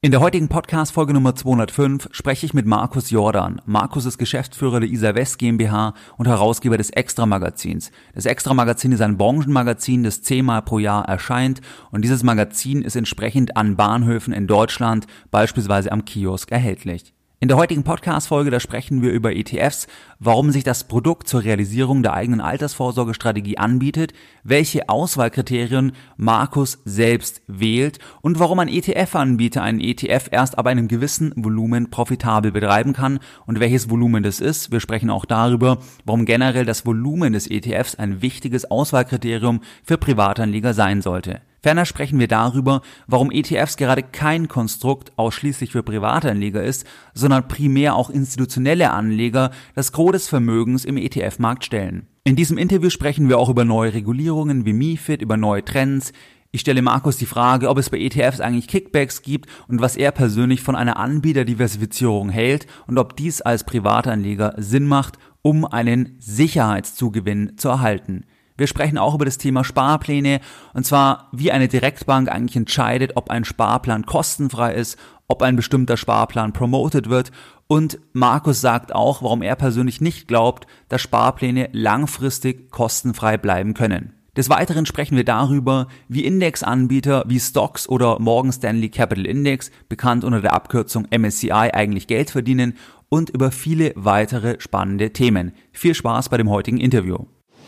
In der heutigen Podcast-Folge Nummer 205 spreche ich mit Markus Jordan. Markus ist Geschäftsführer der Isar West GmbH und Herausgeber des Extra-Magazins. Das Extra-Magazin ist ein Branchenmagazin, das 10-mal pro Jahr erscheint, und dieses Magazin ist entsprechend an Bahnhöfen in Deutschland, beispielsweise am Kiosk, erhältlich. In der heutigen Podcast-Folge, da sprechen wir über ETFs, warum sich das Produkt zur Realisierung der eigenen Altersvorsorgestrategie anbietet, welche Auswahlkriterien Markus selbst wählt und warum ein ETF-Anbieter einen ETF erst ab einem gewissen Volumen profitabel betreiben kann und welches Volumen das ist. Wir sprechen auch darüber, warum generell das Volumen des ETFs ein wichtiges Auswahlkriterium für Privatanleger sein sollte. Ferner sprechen wir darüber, warum ETFs gerade kein Konstrukt ausschließlich für Privatanleger ist, sondern primär auch institutionelle Anleger das Gros des Vermögens im ETF-Markt stellen. In diesem Interview sprechen wir auch über neue Regulierungen wie MiFID, über neue Trends. Ich stelle Markus die Frage, ob es bei ETFs eigentlich Kickbacks gibt und was er persönlich von einer Anbieterdiversifizierung hält und ob dies als Privatanleger Sinn macht, um einen Sicherheitszugewinn zu erhalten. Wir sprechen auch über das Thema Sparpläne, und zwar wie eine Direktbank eigentlich entscheidet, ob ein Sparplan kostenfrei ist, ob ein bestimmter Sparplan promoted wird, und Markus sagt auch, warum er persönlich nicht glaubt, dass Sparpläne langfristig kostenfrei bleiben können. Des Weiteren sprechen wir darüber, wie Indexanbieter wie Stocks oder Morgan Stanley Capital Index, bekannt unter der Abkürzung MSCI, eigentlich Geld verdienen, und über viele weitere spannende Themen. Viel Spaß bei dem heutigen Interview.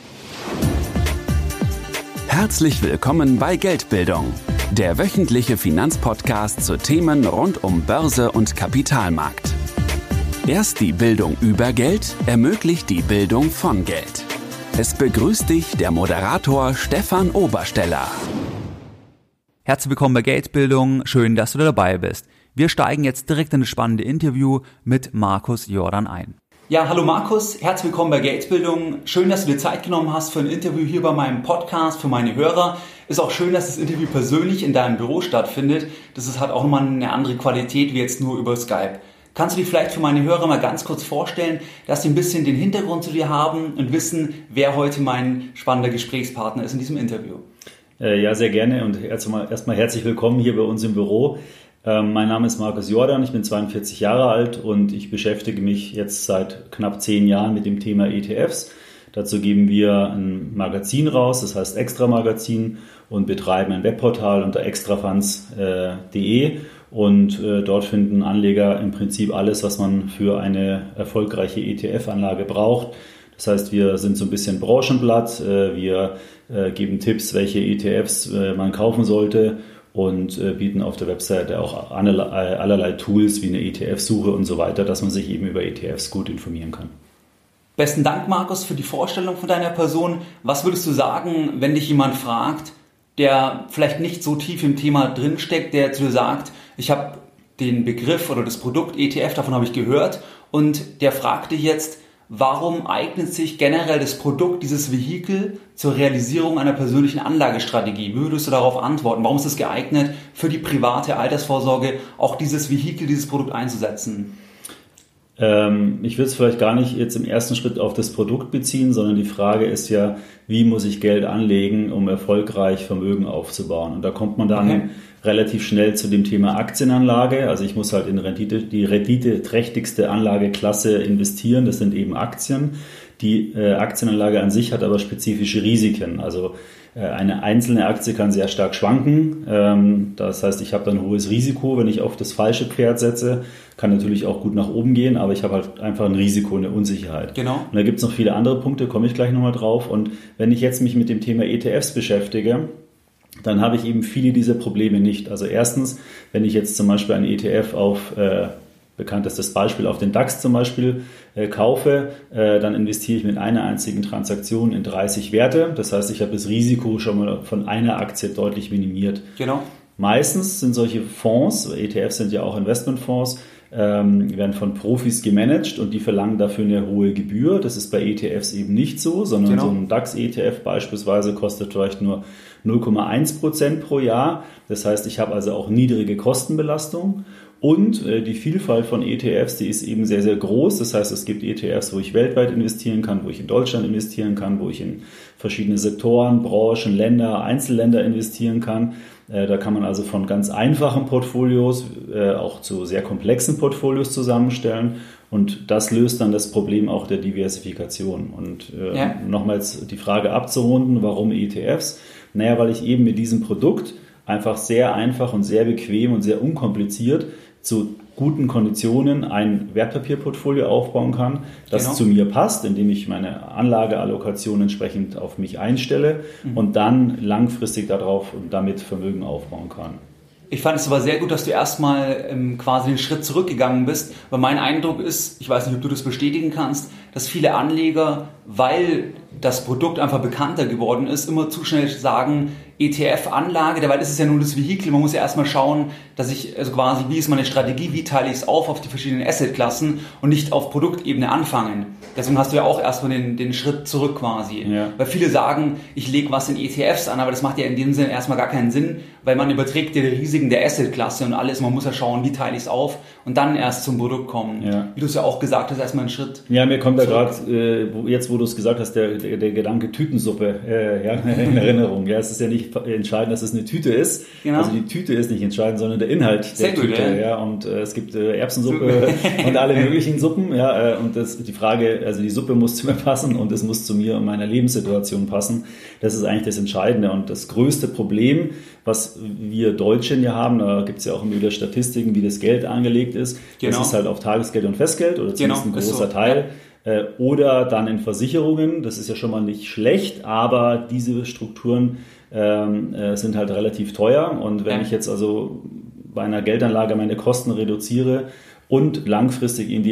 Herzlich willkommen bei Geldbildung, der wöchentliche Finanzpodcast zu Themen rund um Börse und Kapitalmarkt. Erst die Bildung über Geld ermöglicht die Bildung von Geld. Es begrüßt dich der Moderator Stefan Obersteller. Herzlich willkommen bei Geldbildung, schön, dass du dabei bist. Wir steigen jetzt direkt in das spannende Interview mit Markus Jordan ein. Ja, hallo Markus, herzlich willkommen bei Geldbildung. Schön, dass du dir Zeit genommen hast für ein Interview hier bei meinem Podcast für meine Hörer. Ist auch schön, dass das Interview persönlich in deinem Büro stattfindet. Das hat auch nochmal eine andere Qualität wie jetzt nur über Skype. Kannst du dich vielleicht für meine Hörer mal ganz kurz vorstellen, dass sie ein bisschen den Hintergrund zu dir haben und wissen, wer heute mein spannender Gesprächspartner ist in diesem Interview? Ja, sehr gerne, und erstmal herzlich willkommen hier bei uns im Büro. Mein Name ist Markus Jordan, ich bin 42 Jahre alt und ich beschäftige mich jetzt seit knapp 10 Jahren mit dem Thema ETFs. Dazu geben wir ein Magazin raus, das heißt Extra Magazin, und betreiben ein Webportal unter extrafunds.de, und dort finden Anleger im Prinzip alles, was man für eine erfolgreiche ETF-Anlage braucht. Das heißt, wir sind so ein bisschen Branchenblatt, wir geben Tipps, welche ETFs man kaufen sollte, und bieten auf der Webseite auch allerlei Tools wie eine ETF-Suche und so weiter, dass man sich eben über ETFs gut informieren kann. Besten Dank, Markus, für die Vorstellung von deiner Person. Was würdest du sagen, wenn dich jemand fragt, der vielleicht nicht so tief im Thema drinsteckt, der zu dir sagt, ich habe den Begriff oder das Produkt ETF, davon habe ich gehört, und der fragt dich jetzt, warum eignet sich generell das Produkt, dieses Vehikel, zur Realisierung einer persönlichen Anlagestrategie? Wie würdest du darauf antworten? Warum ist es geeignet, für die private Altersvorsorge auch dieses Vehikel, dieses Produkt einzusetzen? Ich würde es vielleicht gar nicht jetzt im ersten Schritt auf das Produkt beziehen, sondern die Frage ist ja, wie muss ich Geld anlegen, um erfolgreich Vermögen aufzubauen? Und da kommt man dann relativ schnell zu dem Thema Aktienanlage. Also ich muss halt in die renditeträchtigste Anlageklasse investieren. Das sind eben Aktien. Die Aktienanlage an sich hat aber spezifische Risiken. Also eine einzelne Aktie kann sehr stark schwanken. Das heißt, ich habe dann ein hohes Risiko, wenn ich auf das falsche Pferd setze. Kann natürlich auch gut nach oben gehen, aber ich habe halt einfach ein Risiko, eine Unsicherheit. Genau. Und da gibt es noch viele andere Punkte, komme ich gleich nochmal drauf. Und wenn ich jetzt mich mit dem Thema ETFs beschäftige, dann habe ich eben viele dieser Probleme nicht. Also erstens, wenn ich jetzt zum Beispiel einen ETF auf, bekanntestes Beispiel, auf den DAX zum Beispiel kaufe, dann investiere ich mit einer einzigen Transaktion in 30 Werte. Das heißt, ich habe das Risiko schon mal von einer Aktie deutlich minimiert. Genau. Meistens sind solche Fonds, ETFs sind ja auch Investmentfonds, werden von Profis gemanagt, und die verlangen dafür eine hohe Gebühr. Das ist bei ETFs eben nicht so, sondern so ein DAX-ETF beispielsweise kostet vielleicht nur 0,1% pro Jahr. Das heißt, ich habe also auch niedrige Kostenbelastung. Und die Vielfalt von ETFs, die ist eben sehr, sehr groß. Das heißt, es gibt ETFs, wo ich weltweit investieren kann, wo ich in Deutschland investieren kann, wo ich in verschiedene Sektoren, Branchen, Länder, Einzelländer investieren kann. Da kann man also von ganz einfachen Portfolios auch zu sehr komplexen Portfolios zusammenstellen. Und das löst dann das Problem auch der Diversifikation. Und nochmals die Frage abzurunden, warum ETFs? Naja, weil ich eben mit diesem Produkt einfach sehr einfach und sehr bequem und sehr unkompliziert zu guten Konditionen ein Wertpapierportfolio aufbauen kann, das zu mir passt, indem ich meine Anlageallokation entsprechend auf mich einstelle und dann langfristig darauf und damit Vermögen aufbauen kann. Ich fand es aber sehr gut, dass du erstmal quasi den Schritt zurückgegangen bist, weil mein Eindruck ist, ich weiß nicht, ob du das bestätigen kannst, dass viele Anleger, weil das Produkt einfach bekannter geworden ist, immer zu schnell sagen, ETF-Anlage, dabei ist es ja nur das Vehikel, man muss ja erstmal schauen, dass ich, also quasi, wie ist meine Strategie, wie teile ich es auf die verschiedenen Assetklassen und nicht auf Produktebene anfangen. Deswegen hast du ja auch erstmal den Schritt zurück quasi. Ja. Weil viele sagen, ich lege was in ETFs an, aber das macht ja in dem Sinne erstmal gar keinen Sinn, weil man überträgt ja die Risiken der Assetklasse und alles, man muss ja schauen, wie teile ich es auf und dann erst zum Produkt kommen. Ja. Wie du es ja auch gesagt hast, erstmal einen Schritt. Ja, mir kommt da gerade, jetzt wo du es gesagt hast, der Gedanke Tütensuppe in Erinnerung. Ja, es ist ja nicht entscheidend, dass es eine Tüte ist. Genau. Also die Tüte ist nicht entscheidend, sondern der Inhalt der Tüte. Ja. Und es gibt Erbsensuppe und alle möglichen Suppen. Ja, und die Frage, also die Suppe muss zu mir passen und es muss zu mir und meiner Lebenssituation passen. Das ist eigentlich das Entscheidende. Und das größte Problem, was wir Deutschen ja haben, da gibt es ja auch immer wieder Statistiken, wie das Geld angelegt ist. Das ist halt auf Tagesgeld und Festgeld oder zumindest ein großer Teil. Oder dann in Versicherungen. Das ist ja schon mal nicht schlecht, aber diese Strukturen sind halt relativ teuer. Und wenn ich jetzt also bei einer Geldanlage meine Kosten reduziere und langfristig in die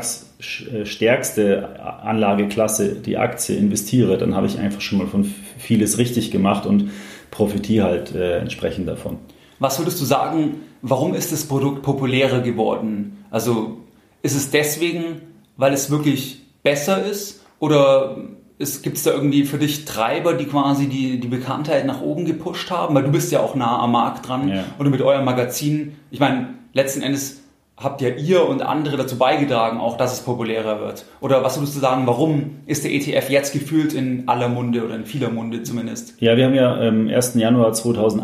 ertragsstärkste Anlageklasse, die Aktie, investiere, dann habe ich einfach schon mal von vieles richtig gemacht und profitiere halt entsprechend davon. Was würdest du sagen, warum ist das Produkt populärer geworden? Also ist es deswegen, weil es wirklich besser ist oder gibt es da irgendwie für dich Treiber, die quasi die Bekanntheit nach oben gepusht haben? Weil du bist ja auch nah am Markt dran oder mit eurem Magazin. Ich meine, letzten Endes habt ja ihr und andere dazu beigetragen, auch dass es populärer wird. Oder was würdest du sagen, warum ist der ETF jetzt gefühlt in aller Munde oder in vieler Munde zumindest? Ja, wir haben ja am 1. Januar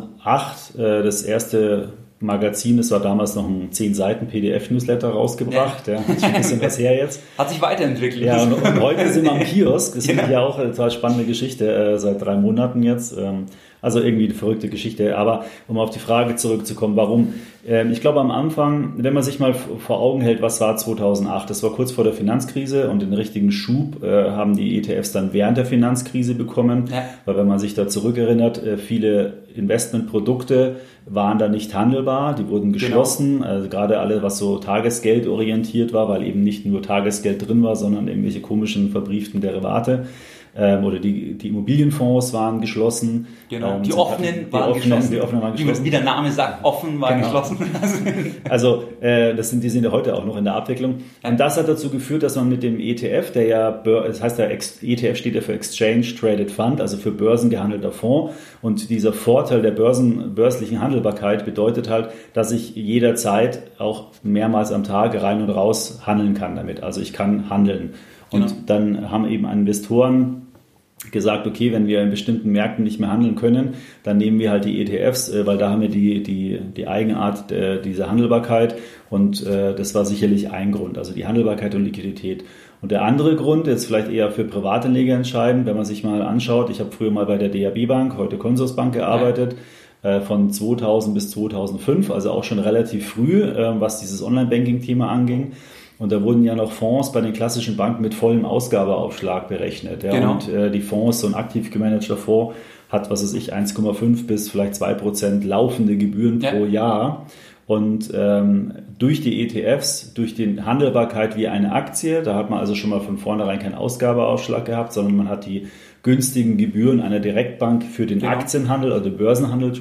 2008 das erste Magazin, das war damals noch ein 10-Seiten-PDF-Newsletter rausgebracht. Ja, ist schon ein bisschen was her jetzt. Hat sich weiterentwickelt. Ja, und heute sind wir am Kiosk. Das finde ich ja auch eine total spannende Geschichte, seit 3 Monaten jetzt. Also irgendwie eine verrückte Geschichte. Aber um auf die Frage zurückzukommen, warum? Ich glaube am Anfang, wenn man sich mal vor Augen hält, was war 2008? Das war kurz vor der Finanzkrise und den richtigen Schub haben die ETFs dann während der Finanzkrise bekommen. Ja. Weil wenn man sich da zurückerinnert, viele Investmentprodukte waren da nicht handelbar, die wurden geschlossen. Genau. Also gerade alle, was so Tagesgeld orientiert war, weil eben nicht nur Tagesgeld drin war, sondern irgendwelche komischen verbrieften Derivate. Oder die Immobilienfonds waren geschlossen. Genau, die offenen waren geschlossen. Wie der Name sagt, offen war geschlossen. Also die sind ja heute auch noch in der Abwicklung. Und das hat dazu geführt, dass man mit dem ETF, der ja, das heißt der ETF steht ja für Exchange Traded Fund, also für börsengehandelter Fonds. Und dieser Vorteil der börslichen Handelbarkeit bedeutet halt, dass ich jederzeit auch mehrmals am Tag rein und raus handeln kann damit. Also ich kann handeln. Und dann haben eben Investoren gesagt, okay, wenn wir in bestimmten Märkten nicht mehr handeln können, dann nehmen wir halt die ETFs, weil da haben wir die Eigenart dieser Handelbarkeit und das war sicherlich ein Grund, also die Handelbarkeit und Liquidität. Und der andere Grund, jetzt vielleicht eher für Privatanleger entscheidend, wenn man sich mal anschaut, ich habe früher mal bei der DAB Bank, heute Consorsbank gearbeitet, von 2000 bis 2005, also auch schon relativ früh, was dieses Online-Banking-Thema anging. Und da wurden ja noch Fonds bei den klassischen Banken mit vollem Ausgabeaufschlag berechnet. Ja. Genau. Und die Fonds, so ein aktiv gemanagter Fonds, hat, 1,5 bis vielleicht 2% laufende Gebühren pro Jahr. Und durch die ETFs, durch die Handelbarkeit wie eine Aktie, da hat man also schon mal von vornherein keinen Ausgabeaufschlag gehabt, sondern man hat die günstigen Gebühren einer Direktbank für den Aktienhandel, also Börsenhandel,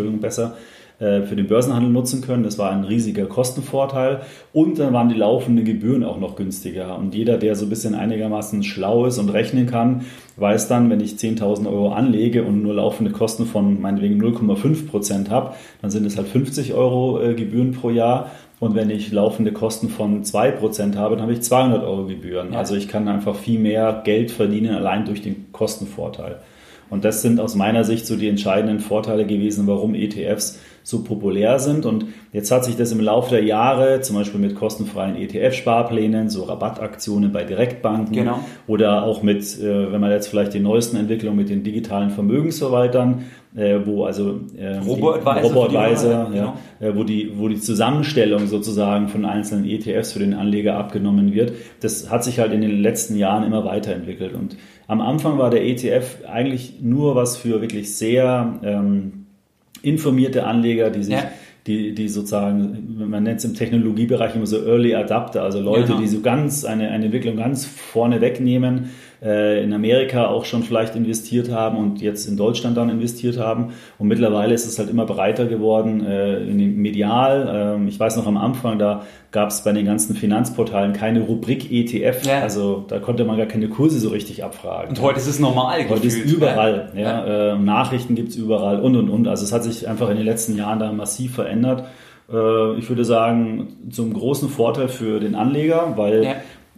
für den Börsenhandel nutzen können. Das war ein riesiger Kostenvorteil. Und dann waren die laufenden Gebühren auch noch günstiger. Und jeder, der so ein bisschen einigermaßen schlau ist und rechnen kann, weiß dann, wenn ich 10.000 € anlege und nur laufende Kosten von meinetwegen 0,5% habe, dann sind es halt 50 € Gebühren pro Jahr. Und wenn ich laufende Kosten von 2% habe, dann habe ich 200 € Gebühren. Ja. Also ich kann einfach viel mehr Geld verdienen, allein durch den Kostenvorteil. Und das sind aus meiner Sicht so die entscheidenden Vorteile gewesen, warum ETFs so populär sind. Und jetzt hat sich das im Laufe der Jahre, zum Beispiel mit kostenfreien ETF-Sparplänen, so Rabattaktionen bei Direktbanken oder auch mit, wenn man jetzt vielleicht die neuesten Entwicklungen mit den digitalen Vermögensverwaltern, wo also Robo-Advisor, wo die Zusammenstellung sozusagen von einzelnen ETFs für den Anleger abgenommen wird, das hat sich halt in den letzten Jahren immer weiterentwickelt. Und am Anfang war der ETF eigentlich nur was für wirklich sehr informierte Anleger, die sich die sozusagen, man nennt es im Technologiebereich immer so Early Adapter, also Leute, die so eine Entwicklung ganz vorne wegnehmen, in Amerika auch schon vielleicht investiert haben und jetzt in Deutschland dann investiert haben. Und mittlerweile ist es halt immer breiter geworden, medial. Ich weiß noch am Anfang, da gab es bei den ganzen Finanzportalen keine Rubrik ETF, also da konnte man gar keine Kurse so richtig abfragen. Und heute ist es normal. Heute ist überall, Nachrichten gibt es überall und. Also es hat sich einfach in den letzten Jahren da massiv verändert. Ich würde sagen, zum großen Vorteil für den Anleger, weil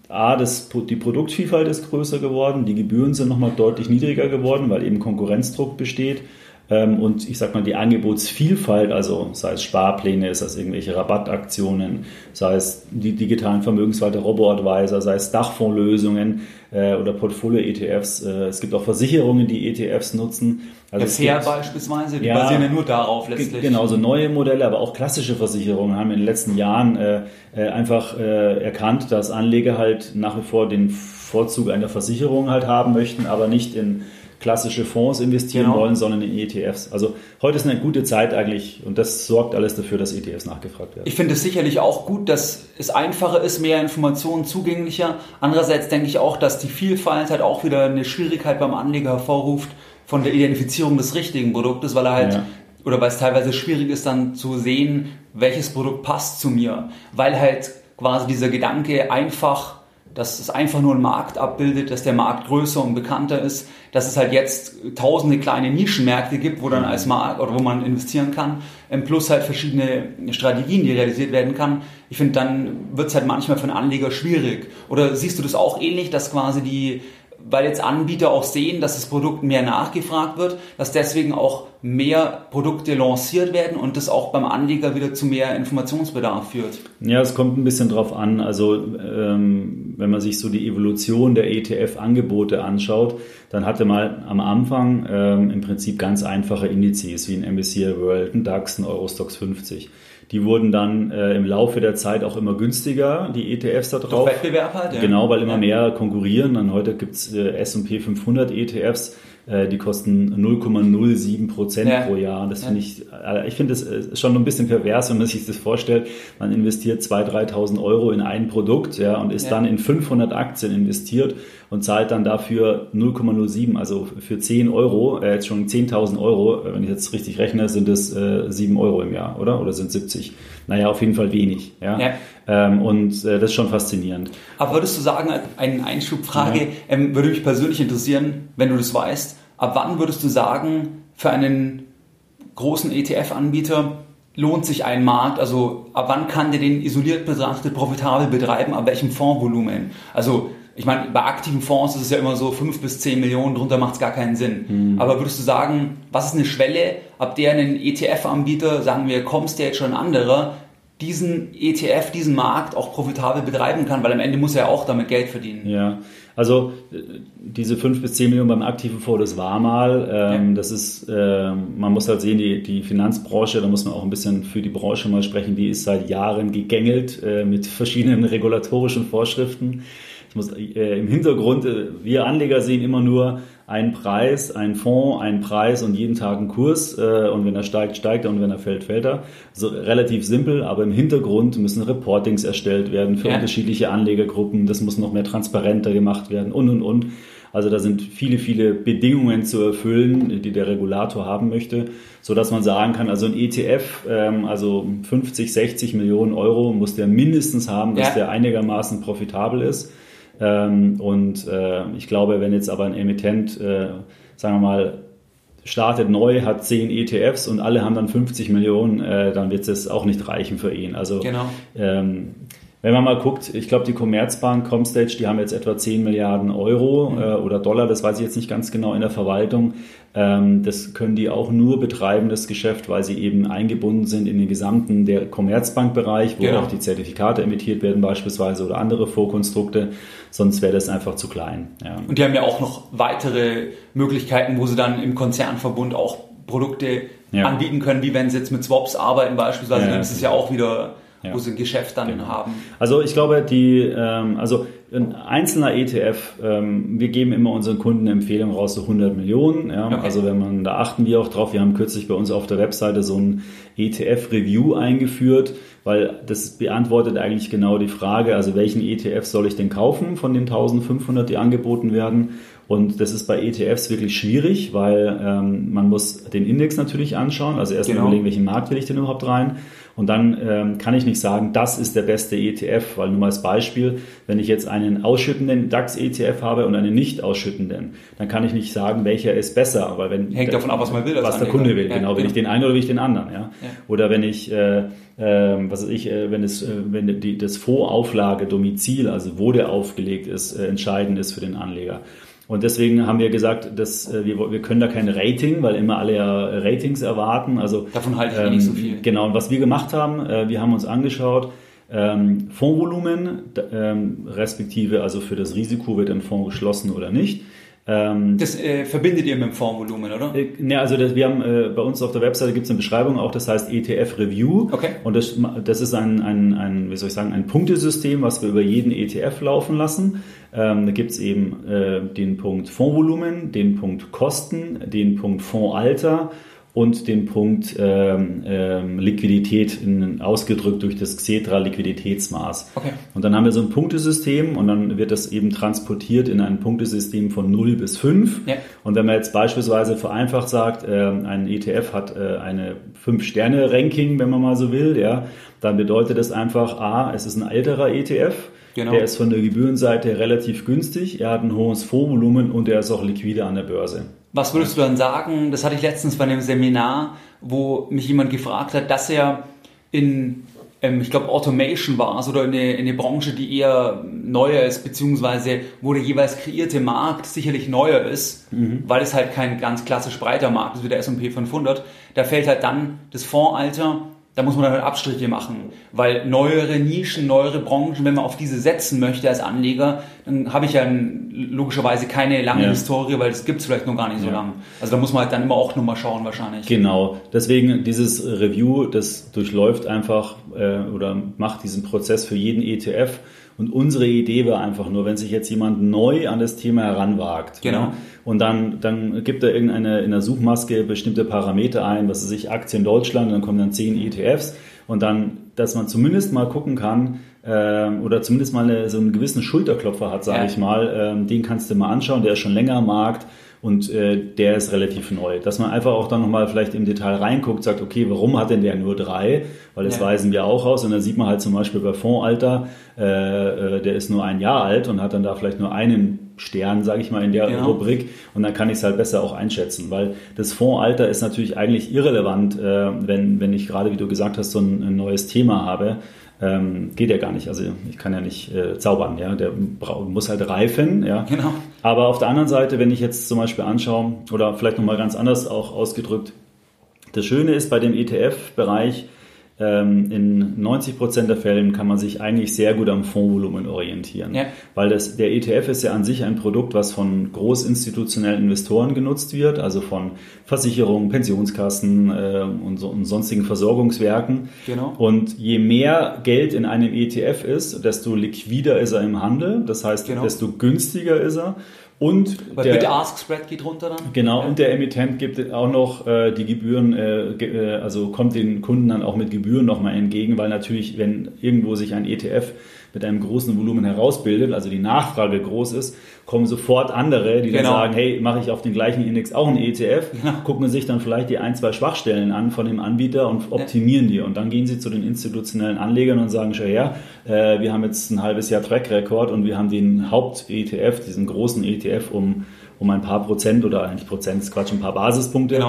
die Produktvielfalt ist größer geworden, die Gebühren sind nochmal deutlich niedriger geworden, weil eben Konkurrenzdruck besteht. Und ich sag mal, die Angebotsvielfalt, also sei es Sparpläne, sei es irgendwelche Rabattaktionen, sei es die digitalen Vermögensverwalter, Robo-Advisor, sei es Dachfondslösungen oder Portfolio-ETFs. Es gibt auch Versicherungen, die ETFs nutzen. Also Fair beispielsweise, die basieren ja nur darauf letztlich. Genau, so neue Modelle, aber auch klassische Versicherungen haben in den letzten Jahren einfach erkannt, dass Anleger halt nach wie vor den Vorzug einer Versicherung halt haben möchten, aber nicht in klassische Fonds investieren wollen, sondern in ETFs. Also heute ist eine gute Zeit eigentlich und das sorgt alles dafür, dass ETFs nachgefragt werden. Ich finde es sicherlich auch gut, dass es einfacher ist, mehr Informationen zugänglicher. Andererseits denke ich auch, dass die Vielfalt halt auch wieder eine Schwierigkeit beim Anleger hervorruft von der Identifizierung des richtigen Produktes, weil er halt oder weil es teilweise schwierig ist, dann zu sehen, welches Produkt passt zu mir, weil halt quasi dieser Gedanke dass es einfach nur einen Markt abbildet, dass der Markt größer und bekannter ist, dass es halt jetzt tausende kleine Nischenmärkte gibt, wo dann als Markt oder wo man investieren kann, plus halt verschiedene Strategien, die realisiert werden kann. Ich finde, dann wird es halt manchmal für einen Anleger schwierig. Oder siehst du das auch ähnlich, dass quasi weil jetzt Anbieter auch sehen, dass das Produkt mehr nachgefragt wird, dass deswegen auch mehr Produkte lanciert werden und das auch beim Anleger wieder zu mehr Informationsbedarf führt? Ja, es kommt ein bisschen drauf an. Also wenn man sich so die Evolution der ETF-Angebote anschaut, dann hatte man am Anfang im Prinzip ganz einfache Indizes wie ein MSCI World, ein DAX, ein Eurostoxx 50. Die wurden dann im Laufe der Zeit auch immer günstiger, die ETFs da drauf. Durch Wettbewerb halt, ja. Genau, weil immer mehr konkurrieren. Dann heute gibt's S&P 500 ETFs, die kosten 0,07% pro Jahr. Das finde ich finde das schon ein bisschen pervers, wenn man sich das vorstellt. Man investiert 2.000, 3.000 Euro in ein Produkt und ist dann in 500 Aktien investiert und zahlt dann dafür 0,07, also für 10 Euro, jetzt schon 10.000 Euro, wenn ich jetzt richtig rechne, sind es 7 Euro im Jahr, oder? Oder sind 70? Naja, auf jeden Fall wenig. Und das ist schon faszinierend. Aber würdest du sagen, eine Einschubfrage, würde mich persönlich interessieren, wenn du das weißt, ab wann würdest du sagen, für einen großen ETF-Anbieter lohnt sich ein Markt, also ab wann kann der den isoliert betrachtet profitabel betreiben, ab welchem Fondsvolumen? Also ich meine, bei aktiven Fonds ist es ja immer so 5 bis 10 Millionen, drunter macht es gar keinen Sinn. Aber würdest du sagen, was ist eine Schwelle, ab der ein ETF-Anbieter, sagen wir Comstage schon ein anderer, diesen ETF, diesen Markt auch profitabel betreiben kann, weil am Ende muss er auch damit Geld verdienen. Ja, also diese 5 bis 10 Millionen beim aktiven Fonds, das war mal. Das ist, man muss halt sehen, die Finanzbranche, da muss man auch ein bisschen für die Branche mal sprechen, die ist seit Jahren gegängelt mit verschiedenen regulatorischen Vorschriften. Im Hintergrund, wir Anleger sehen immer nur einen Preis, einen Fonds, einen Preis und jeden Tag einen Kurs. Und wenn er steigt, steigt er und wenn er fällt, fällt er. Also relativ simpel, aber im Hintergrund müssen Reportings erstellt werden für unterschiedliche Anlegergruppen. Das muss noch mehr transparenter gemacht werden und. Also da sind viele, viele Bedingungen zu erfüllen, die der Regulator haben möchte, sodass man sagen kann, also ein ETF, also 50, 60 Millionen Euro muss der mindestens haben, dass der einigermaßen profitabel ist. Ich glaube, wenn jetzt aber ein Emittent, sagen wir mal, startet neu, hat 10 ETFs und alle haben dann 50 Millionen, dann wird es auch nicht reichen für ihn. Also Wenn man mal guckt, ich glaube, die Commerzbank, Comstage, die haben jetzt etwa 10 Milliarden Euro oder Dollar, das weiß ich jetzt nicht ganz genau, in der Verwaltung. Das können die auch nur betreiben, das Geschäft, weil sie eben eingebunden sind in den gesamten der Commerzbank-Bereich, wo auch die Zertifikate emittiert werden beispielsweise oder andere Vorkonstrukte. Sonst wäre das einfach zu klein. Ja. Und die haben ja auch noch weitere Möglichkeiten, wo sie dann im Konzernverbund auch Produkte anbieten können, wie wenn sie jetzt mit Swaps arbeiten beispielsweise. Dann ist es ja auch wieder... wo sie ein Geschäft dann haben. Also ich glaube, also ein einzelner ETF, wir geben immer unseren Kunden eine Empfehlung raus, so 100 Millionen. Ja. Okay. Also da achten wir auch drauf. Wir haben kürzlich bei uns auf der Webseite so ein ETF-Review eingeführt, weil das beantwortet eigentlich genau die Frage, also welchen ETF soll ich denn kaufen von den 1500, die angeboten werden. Und das ist bei ETFs wirklich schwierig, weil man muss den Index natürlich anschauen, also erst mal überlegen, welchen Markt will ich denn überhaupt rein. Und dann kann ich nicht sagen, das ist der beste ETF, weil nur mal als Beispiel, wenn ich jetzt einen ausschüttenden DAX-ETF habe und einen nicht ausschüttenden, dann kann ich nicht sagen, welcher ist besser. Weil hängt davon ab, was man will. Was der Kunde will, genau. Will ich den einen oder will ich den anderen. Ja? Oder wenn ich, wenn das Fondsauflage, Domizil, also wo der aufgelegt ist, entscheidend ist für den Anleger. Und deswegen haben wir gesagt, dass wir können da kein Rating, weil immer alle ja Ratings erwarten. Also davon halte ich nicht so viel. Genau, und was wir gemacht haben, wir haben uns angeschaut, Fondsvolumen, respektive also für das Risiko, wird ein Fonds geschlossen oder nicht. Das verbindet ihr mit dem Fondsvolumen, oder? Also wir haben bei uns auf der Webseite gibt es eine Beschreibung auch, das heißt ETF Review. Okay. Und das ist ein Punktesystem, was wir über jeden ETF laufen lassen. Da gibt es eben den Punkt Fondsvolumen, den Punkt Kosten, den Punkt Fondsalter und den Punkt Liquidität ausgedrückt durch das Xetra Liquiditätsmaß. Okay. Und dann haben wir so ein Punktesystem und dann wird das eben transportiert in ein Punktesystem von 0 bis 5. Ja. Und wenn man jetzt beispielsweise vereinfacht sagt, ein ETF hat eine 5-Sterne-Ranking, wenn man mal so will, ja, dann bedeutet das einfach, es ist ein älterer ETF. Genau. Der ist von der Gebührenseite relativ günstig, er hat ein hohes Fondsvolumen und er ist auch liquide an der Börse. Was würdest du dann sagen, das hatte ich letztens bei einem Seminar, wo mich jemand gefragt hat, dass er in, ich glaube Automation war es oder in eine Branche, die eher neuer ist, beziehungsweise wo der jeweils kreierte Markt sicherlich neuer ist, weil es halt kein ganz klassisch breiter Markt ist wie der S&P 500, da fällt halt dann das Fondsalter. Da muss man dann halt Abstriche machen, weil neuere Nischen, neuere Branchen, wenn man auf diese setzen möchte als Anleger, dann habe ich ja logischerweise keine lange Historie, weil das gibt es vielleicht noch gar nicht so lange. Also da muss man halt dann immer auch nochmal schauen wahrscheinlich. Genau, deswegen dieses Review, das durchläuft einfach oder macht diesen Prozess für jeden ETF. Und unsere Idee war einfach nur, wenn sich jetzt jemand neu an das Thema heranwagt, genau. Und dann gibt er in der Suchmaske bestimmte Parameter ein, was weiß ich, Aktien Deutschland, und dann kommen dann 10 ETFs und dann, dass man zumindest mal gucken kann oder zumindest mal so einen gewissen Schulterklopfer hat, sage ich mal, den kannst du mal anschauen, der ist schon länger am Markt. Und der ist relativ neu. Dass man einfach auch dann nochmal vielleicht im Detail reinguckt, sagt, okay, warum hat denn der nur 3? Weil das weisen wir auch aus. Und dann sieht man halt zum Beispiel bei Fondsalter, der ist nur 1 Jahr alt und hat dann da vielleicht nur einen Stern, sage ich mal, in der Rubrik. Und dann kann ich es halt besser auch einschätzen. Weil das Fondsalter ist natürlich eigentlich irrelevant, wenn ich gerade, wie du gesagt hast, so ein neues Thema habe. Geht ja gar nicht. Also ich kann ja nicht zaubern, ja. Der muss halt reifen, ja. Genau. Aber auf der anderen Seite, wenn ich jetzt zum Beispiel anschaue, oder vielleicht nochmal ganz anders auch ausgedrückt, das Schöne ist bei dem ETF-Bereich, in 90% der Fällen kann man sich eigentlich sehr gut am Fondsvolumen orientieren. Ja. Weil der ETF ist ja an sich ein Produkt, was von großinstitutionellen Investoren genutzt wird, also von Versicherungen, Pensionskassen und sonstigen Versorgungswerken. Genau. Und je mehr Geld in einem ETF ist, desto liquider ist er im Handel, das heißt, desto günstiger ist er. Und der Bid-Ask-Spread geht runter dann? Genau, und der Emittent gibt auch noch die Gebühren, also kommt den Kunden dann auch mit Gebühren nochmal entgegen, weil natürlich, wenn irgendwo sich ein ETF mit einem großen Volumen herausbildet, also die Nachfrage groß ist, kommen sofort andere, die dann sagen, hey, mache ich auf den gleichen Index auch einen ETF, gucken sich dann vielleicht die 1-2 Schwachstellen an von dem Anbieter und optimieren die. Und dann gehen sie zu den institutionellen Anlegern und sagen, schau her, wir haben jetzt ein halbes Jahr Track Record und wir haben den Haupt-ETF, diesen großen ETF um um ein paar Prozent oder eigentlich Prozent ist Quatsch, ein paar Basispunkte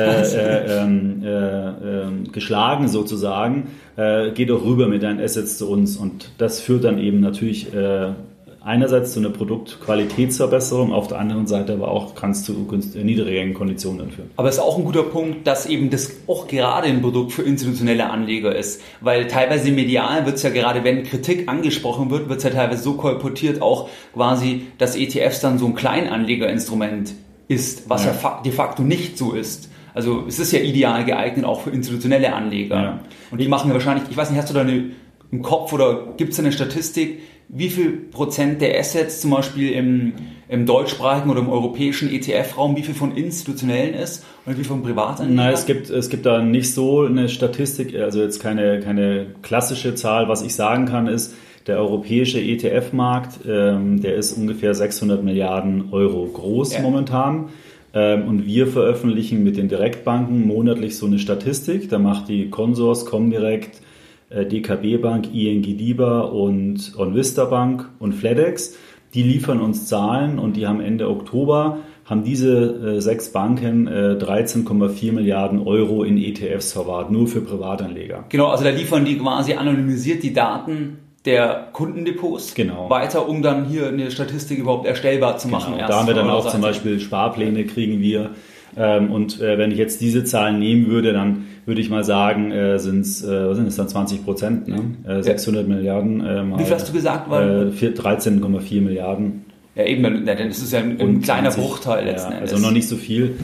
geschlagen sozusagen, geh doch rüber mit deinen Assets zu uns. Und das führt dann eben natürlich einerseits zu einer Produktqualitätsverbesserung, auf der anderen Seite aber auch kannst du niedrigeren Konditionen führen. Aber es ist auch ein guter Punkt, dass eben das auch gerade ein Produkt für institutionelle Anleger ist, weil teilweise medial wird es ja gerade, wenn Kritik angesprochen wird, wird es ja teilweise so kolportiert auch quasi, dass ETFs dann so ein Kleinanlegerinstrument ist, was ja de facto nicht so ist. Also es ist ja ideal geeignet auch für institutionelle Anleger. Ja. Und die machen ja wahrscheinlich, ich weiß nicht, hast du da im Kopf oder gibt es eine Statistik, wie viel Prozent der Assets zum Beispiel im deutschsprachigen oder im europäischen ETF-Raum, wie viel von institutionellen ist und wie viel von Privatanlegern? Nein, es gibt da nicht so eine Statistik, also jetzt keine klassische Zahl. Was ich sagen kann, ist, der europäische ETF-Markt, der ist ungefähr 600 Milliarden Euro groß momentan. Und wir veröffentlichen mit den Direktbanken monatlich so eine Statistik. Da macht die Consors, Comdirect, DKB Bank, ING DIBA und OnVista Bank und Fladex. Die liefern uns Zahlen und die haben Ende Oktober, haben diese 6 Banken 13,4 Milliarden Euro in ETFs verwahrt, nur für Privatanleger. Genau, also da liefern die quasi anonymisiert die Daten der Kundendepots weiter, um dann hier eine Statistik überhaupt erstellbar zu machen. Da haben wir dann auch zum Beispiel Sparpläne kriegen wir. Und wenn ich jetzt diese Zahlen nehmen würde, dann würde ich mal sagen, sind es dann 20%, ne? 600 Milliarden. Wie viel hast du gesagt? 13,4 Milliarden. Ja, eben, dann ist es ja ein kleiner 20, Bruchteil letzten Endes. Also noch nicht so viel.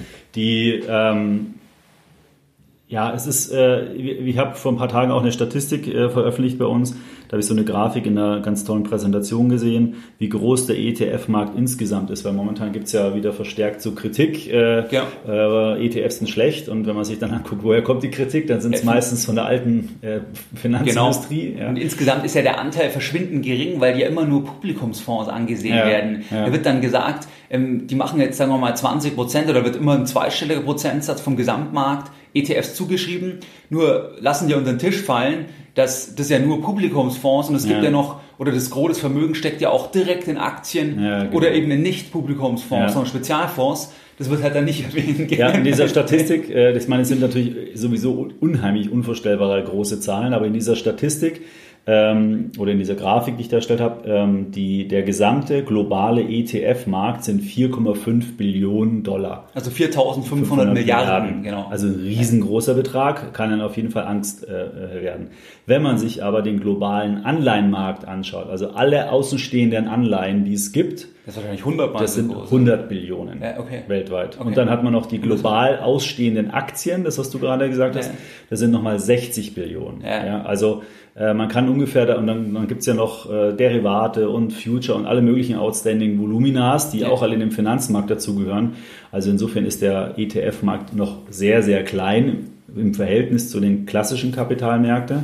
Es ist, ich habe vor ein paar Tagen auch eine Statistik veröffentlicht bei uns. Da habe ich so eine Grafik in einer ganz tollen Präsentation gesehen, wie groß der ETF-Markt insgesamt ist. Weil momentan gibt es ja wieder verstärkt so Kritik, ETFs sind schlecht. Und wenn man sich dann anguckt, woher kommt die Kritik, dann sind es meistens von der alten Finanzindustrie. Genau. Ja. Und insgesamt ist ja der Anteil verschwindend gering, weil ja immer nur Publikumsfonds angesehen werden. Ja. Da wird dann gesagt, die machen jetzt, sagen wir mal, 20% oder wird immer ein zweistelliger Prozentsatz vom Gesamtmarkt ETFs zugeschrieben, nur lassen die unter den Tisch fallen, dass das ja nur Publikumsfonds und es gibt ja noch, oder das Gros des Vermögens steckt ja auch direkt in Aktien oder eben in Nicht-Publikumsfonds, sondern Spezialfonds. Das wird halt dann nicht erwähnt. Ja, in dieser Statistik, ich meine, es sind natürlich sowieso unheimlich unvorstellbare große Zahlen, aber in dieser Statistik oder in dieser Grafik, die ich da erstellt habe, der gesamte globale ETF-Markt sind 4,5 Billionen $. Also 4.500 Milliarden, genau. Also ein riesengroßer Betrag, kann dann auf jeden Fall Angst werden. Wenn man sich aber den globalen Anleihenmarkt anschaut, also alle außenstehenden Anleihen, die es gibt, das ist wahrscheinlich 100 Mal das sind 100 Billionen weltweit. Okay. Und dann hat man noch die global ausstehenden Aktien, das was du gerade gesagt hast, das sind nochmal 60 Billionen. Ja, also man kann ungefähr, und dann gibt es ja noch Derivate und Future und alle möglichen outstanding Voluminas, die auch alle in dem Finanzmarkt dazugehören. Also insofern ist der ETF-Markt noch sehr, sehr klein im Verhältnis zu den klassischen Kapitalmärkten.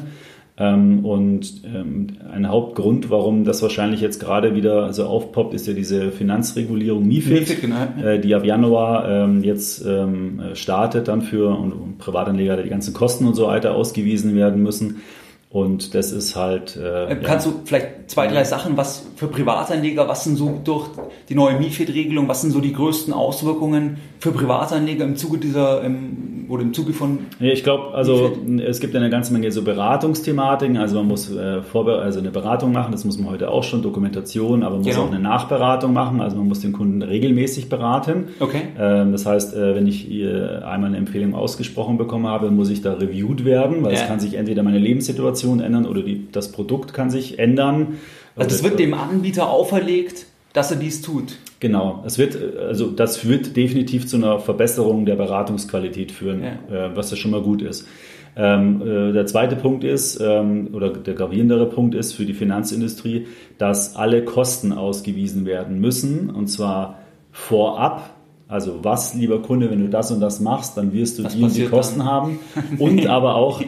Ein Hauptgrund, warum das wahrscheinlich jetzt gerade wieder so aufpoppt, ist ja diese Finanzregulierung MiFID, die ab Januar jetzt startet dann und Privatanleger die ganzen Kosten und so weiter ausgewiesen werden müssen. Und das ist halt... Kannst du vielleicht 2, 3 Sachen, was für Privatanleger, was sind so durch die neue MiFID-Regelung, was sind so die größten Auswirkungen für Privatanleger im Zuge von... Ja, ich glaube, also es gibt eine ganze Menge so Beratungsthematiken, also man muss eine Beratung machen, das muss man heute auch schon, Dokumentation, aber man muss auch eine Nachberatung machen, also man muss den Kunden regelmäßig beraten. Okay. Das heißt, wenn ich einmal eine Empfehlung ausgesprochen bekommen habe, muss ich da reviewed werden, weil es kann sich entweder meine Lebenssituation ändern oder das Produkt kann sich ändern. Also das wird dem Anbieter auferlegt, dass er dies tut? Genau. Das wird definitiv zu einer Verbesserung der Beratungsqualität führen, was ja schon mal gut ist. Der zweite Punkt ist, oder der gravierendere Punkt ist für die Finanzindustrie, dass alle Kosten ausgewiesen werden müssen, und zwar vorab. Also was, lieber Kunde, wenn du das und das machst, dann wirst du die Kosten haben. Und aber auch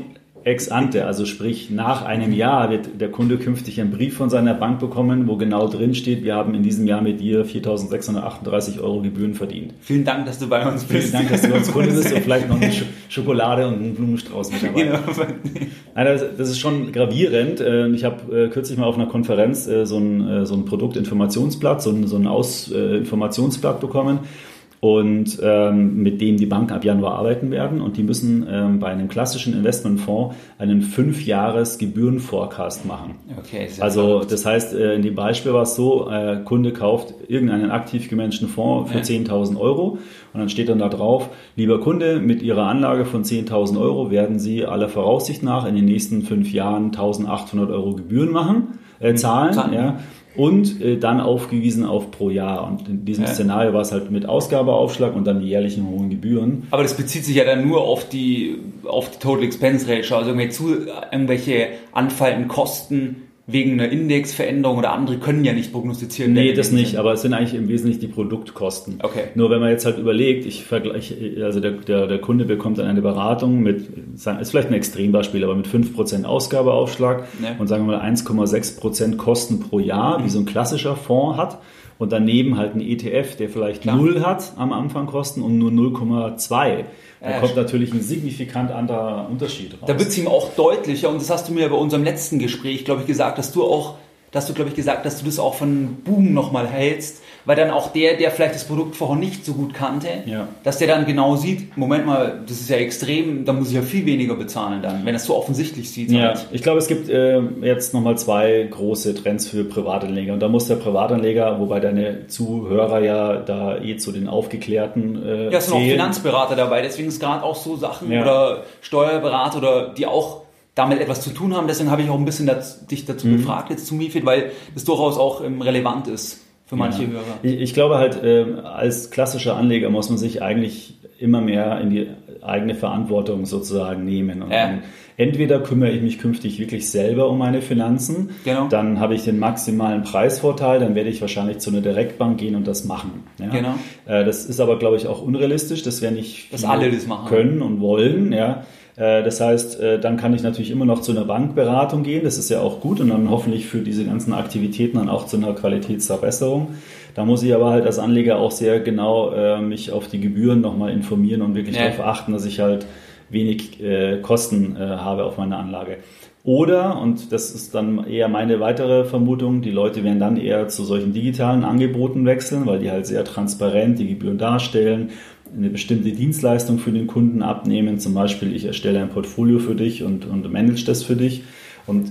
ex ante, also sprich nach einem Jahr wird der Kunde künftig einen Brief von seiner Bank bekommen, wo genau drin steht, wir haben in diesem Jahr mit dir 4.638 € Gebühren verdient. Vielen Dank, dass du bei uns bist. Vielen Dank, dass du bei uns Kunde bist und vielleicht noch eine Schokolade und einen Blumenstrauß mit dabei. Genau. Nein, das ist schon gravierend. Ich habe kürzlich mal auf einer Konferenz so ein Produktinformationsblatt, so ein Informationsblatt bekommen. Und mit dem die Banken ab Januar arbeiten werden. Und die müssen bei einem klassischen Investmentfonds einen 5-Jahres-Gebühren-Forecast machen. Okay, also das heißt, in dem Beispiel war es so, Kunde kauft irgendeinen aktiv gemanagten Fonds für 10.000 € und dann steht dann da drauf, lieber Kunde, mit Ihrer Anlage von 10.000 € werden Sie aller Voraussicht nach in den nächsten 5 Jahren 1.800 € Gebühren zahlen. Ja. Und dann aufgewiesen auf pro Jahr. Und in diesem Szenario war es halt mit Ausgabeaufschlag und dann die jährlichen hohen Gebühren. Aber das bezieht sich ja dann nur auf die Total Expense Ratio, also irgendwelche anfallenden Kosten wegen einer Indexveränderung oder andere können ja nicht prognostiziert werden. Nee, das nicht, aber es sind eigentlich im Wesentlichen die Produktkosten. Okay. Nur wenn man jetzt halt überlegt, also der Kunde bekommt dann eine Beratung ist vielleicht ein Extrembeispiel, aber mit 5% Ausgabeaufschlag und sagen wir mal 1,6% Kosten pro Jahr, wie so ein klassischer Fonds hat. Und daneben halt ein ETF, der vielleicht 0 hat am Anfang Kosten und nur 0,2. Da kommt natürlich ein signifikant anderer Unterschied raus. Da wird es ihm auch deutlicher und das hast du mir bei unserem letzten Gespräch, glaube ich, gesagt, dass du das auch von Boom nochmal hältst, weil dann auch der vielleicht das Produkt vorher nicht so gut kannte, dass der dann genau sieht, Moment mal, das ist ja extrem, da muss ich ja viel weniger bezahlen dann, wenn er es so offensichtlich sieht. Ja, ich glaube, es gibt jetzt nochmal 2 große Trends für Privatanleger und da muss der Privatanleger, wobei deine Zuhörer ja da zu den Aufgeklärten es sind auch Finanzberater dabei, deswegen ist gerade auch so Sachen oder Steuerberater oder die auch damit etwas zu tun haben, deswegen habe ich auch ein bisschen dich dazu befragt jetzt zu MiFID, weil das durchaus auch relevant ist für manche Hörer. Ich glaube halt, als klassischer Anleger muss man sich eigentlich immer mehr in die eigene Verantwortung sozusagen nehmen. Und entweder kümmere ich mich künftig wirklich selber um meine Finanzen, dann habe ich den maximalen Preisvorteil, dann werde ich wahrscheinlich zu einer Direktbank gehen und das machen. Ja? Genau. Das ist aber, glaube ich, auch unrealistisch, dass wir nicht dass alle das machen können und wollen. Ja? Das heißt, dann kann ich natürlich immer noch zu einer Bankberatung gehen, das ist ja auch gut und dann hoffentlich für diese ganzen Aktivitäten dann auch zu einer Qualitätsverbesserung. Da muss ich aber halt als Anleger auch sehr genau mich auf die Gebühren nochmal informieren und wirklich darauf achten, dass ich halt wenig Kosten habe auf meine Anlage. Oder, und das ist dann eher meine weitere Vermutung, die Leute werden dann eher zu solchen digitalen Angeboten wechseln, weil die halt sehr transparent die Gebühren darstellen, eine bestimmte Dienstleistung für den Kunden abnehmen. Zum Beispiel, ich erstelle ein Portfolio für dich und manage das für dich. Und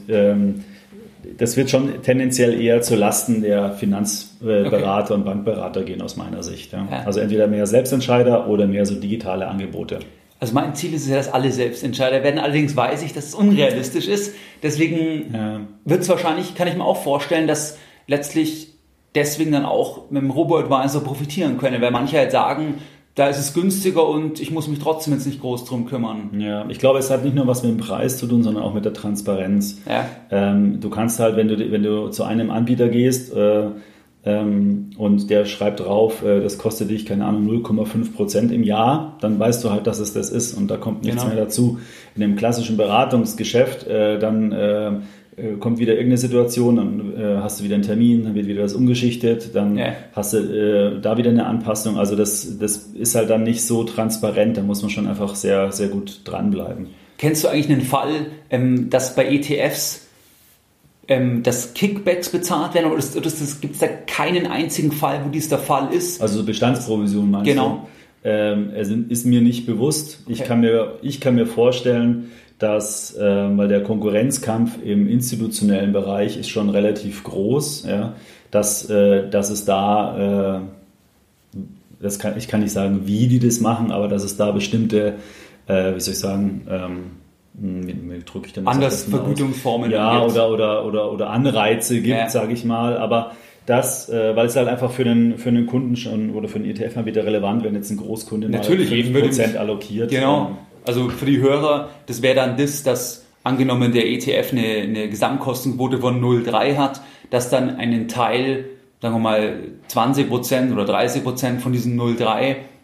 das wird schon tendenziell eher zu Lasten der Finanzberater und Bankberater gehen aus meiner Sicht. Ja. Also entweder mehr Selbstentscheider oder mehr so digitale Angebote. Also mein Ziel ist es ja, dass alle Selbstentscheider werden. Allerdings weiß ich, dass es unrealistisch ist. Deswegen wird es wahrscheinlich, kann ich mir auch vorstellen, dass letztlich deswegen dann auch mit dem Robo-Advisor profitieren können. Weil manche halt sagen, da ist es günstiger und ich muss mich trotzdem jetzt nicht groß drum kümmern. Ja, ich glaube, es hat nicht nur was mit dem Preis zu tun, sondern auch mit der Transparenz. Ja. Du kannst halt, wenn du zu einem Anbieter gehst und der schreibt drauf, das kostet dich, keine Ahnung, 0,5% im Jahr, dann weißt du halt, dass es das ist und da kommt nichts mehr dazu. In dem klassischen Beratungsgeschäft, dann kommt wieder irgendeine Situation, dann hast du wieder einen Termin, dann wird wieder was umgeschichtet, dann hast du da wieder eine Anpassung. Also das ist halt dann nicht so transparent, da muss man schon einfach sehr, sehr gut dranbleiben. Kennst du eigentlich einen Fall, dass bei ETFs dass Kickbacks bezahlt werden oder gibt es da keinen einzigen Fall, wo dies der Fall ist? Also Bestandsprovision meinst du? Ist mir nicht bewusst. Okay. Ich kann mir vorstellen, dass, weil der Konkurrenzkampf im institutionellen Bereich ist schon relativ groß, dass es da, ich kann nicht sagen, wie die das machen, aber dass es da bestimmte, wie soll ich sagen, wie drücke ich denn das anders Vergütungsformen gibt? Oder Anreize gibt, sage ich mal, aber das, weil es halt einfach für den Kunden schon oder für den ETF-Anbieter relevant, wenn jetzt ein Großkunde natürlich mal 5% allokiert. Genau. Also für die Hörer, das wäre dann dass angenommen der ETF eine Gesamtkostenquote von 0,3 hat, dass dann einen Teil, sagen wir mal 20% oder 30% von diesen 0,3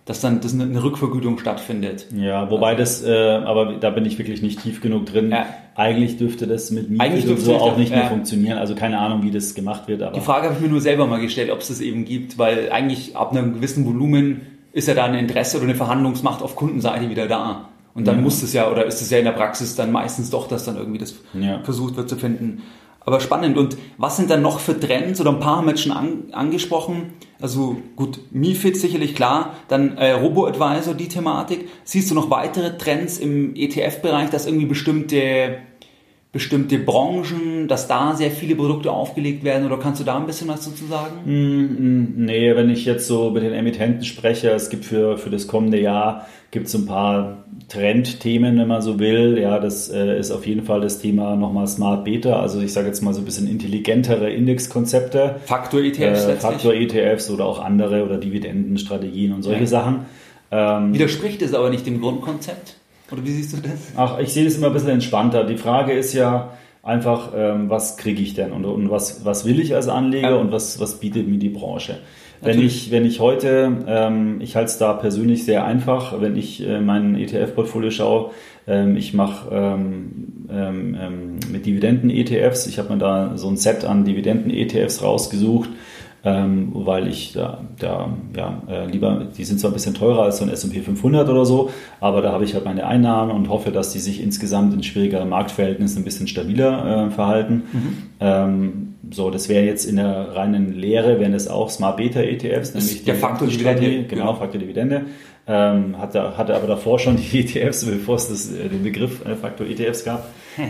dass dann eine Rückvergütung stattfindet. Ja, wobei aber da bin ich wirklich nicht tief genug drin. Ja. Eigentlich dürfte das mit MiFID und so auch nicht mehr funktionieren. Also keine Ahnung, wie das gemacht wird. Aber die Frage habe ich mir nur selber mal gestellt, ob es das eben gibt, weil eigentlich ab einem gewissen Volumen ist ja da ein Interesse oder eine Verhandlungsmacht auf Kundenseite wieder da. Und dann muss es ja, oder ist es ja in der Praxis dann meistens doch, dass dann irgendwie das versucht wird zu finden. Aber spannend. Und was sind dann noch für Trends? Oder ein paar haben wir jetzt schon angesprochen. Also gut, MiFID sicherlich klar. Dann Robo-Advisor, die Thematik. Siehst du noch weitere Trends im ETF-Bereich, dass irgendwie bestimmte Branchen, dass da sehr viele Produkte aufgelegt werden? Oder kannst du da ein bisschen was dazu sagen? Nee, wenn ich jetzt so mit den Emittenten spreche, es gibt für das kommende Jahr gibt's ein paar Trendthemen, wenn man so will. Ja, das ist auf jeden Fall das Thema nochmal Smart Beta. Also ich sage jetzt mal so ein bisschen intelligentere Indexkonzepte. Faktor-ETFs letztlich. Faktor-ETFs oder auch andere oder Dividendenstrategien und solche Sachen. Widerspricht es aber nicht dem Grundkonzept? Oder wie siehst du das? Ach, ich sehe das immer ein bisschen entspannter. Die Frage ist ja einfach, was kriege ich denn und was will ich als Anleger und was bietet mir die Branche? Wenn ich heute, ich halte es da persönlich sehr einfach, wenn ich mein ETF-Portfolio schaue, ich mache mit Dividenden-ETFs, ich habe mir da so ein Set an Dividenden-ETFs rausgesucht, weil ich lieber, die sind zwar ein bisschen teurer als so ein S&P 500 oder so, aber da habe ich halt meine Einnahmen und hoffe, dass die sich insgesamt in schwierigeren Marktverhältnissen ein bisschen stabiler verhalten. Das wäre jetzt in der reinen Lehre, wären es auch Smart Beta ETFs, nämlich der Faktor-Dividende. Genau, Faktor-Dividende. Hatte aber davor schon die ETFs, bevor es den Begriff Faktor-ETFs gab.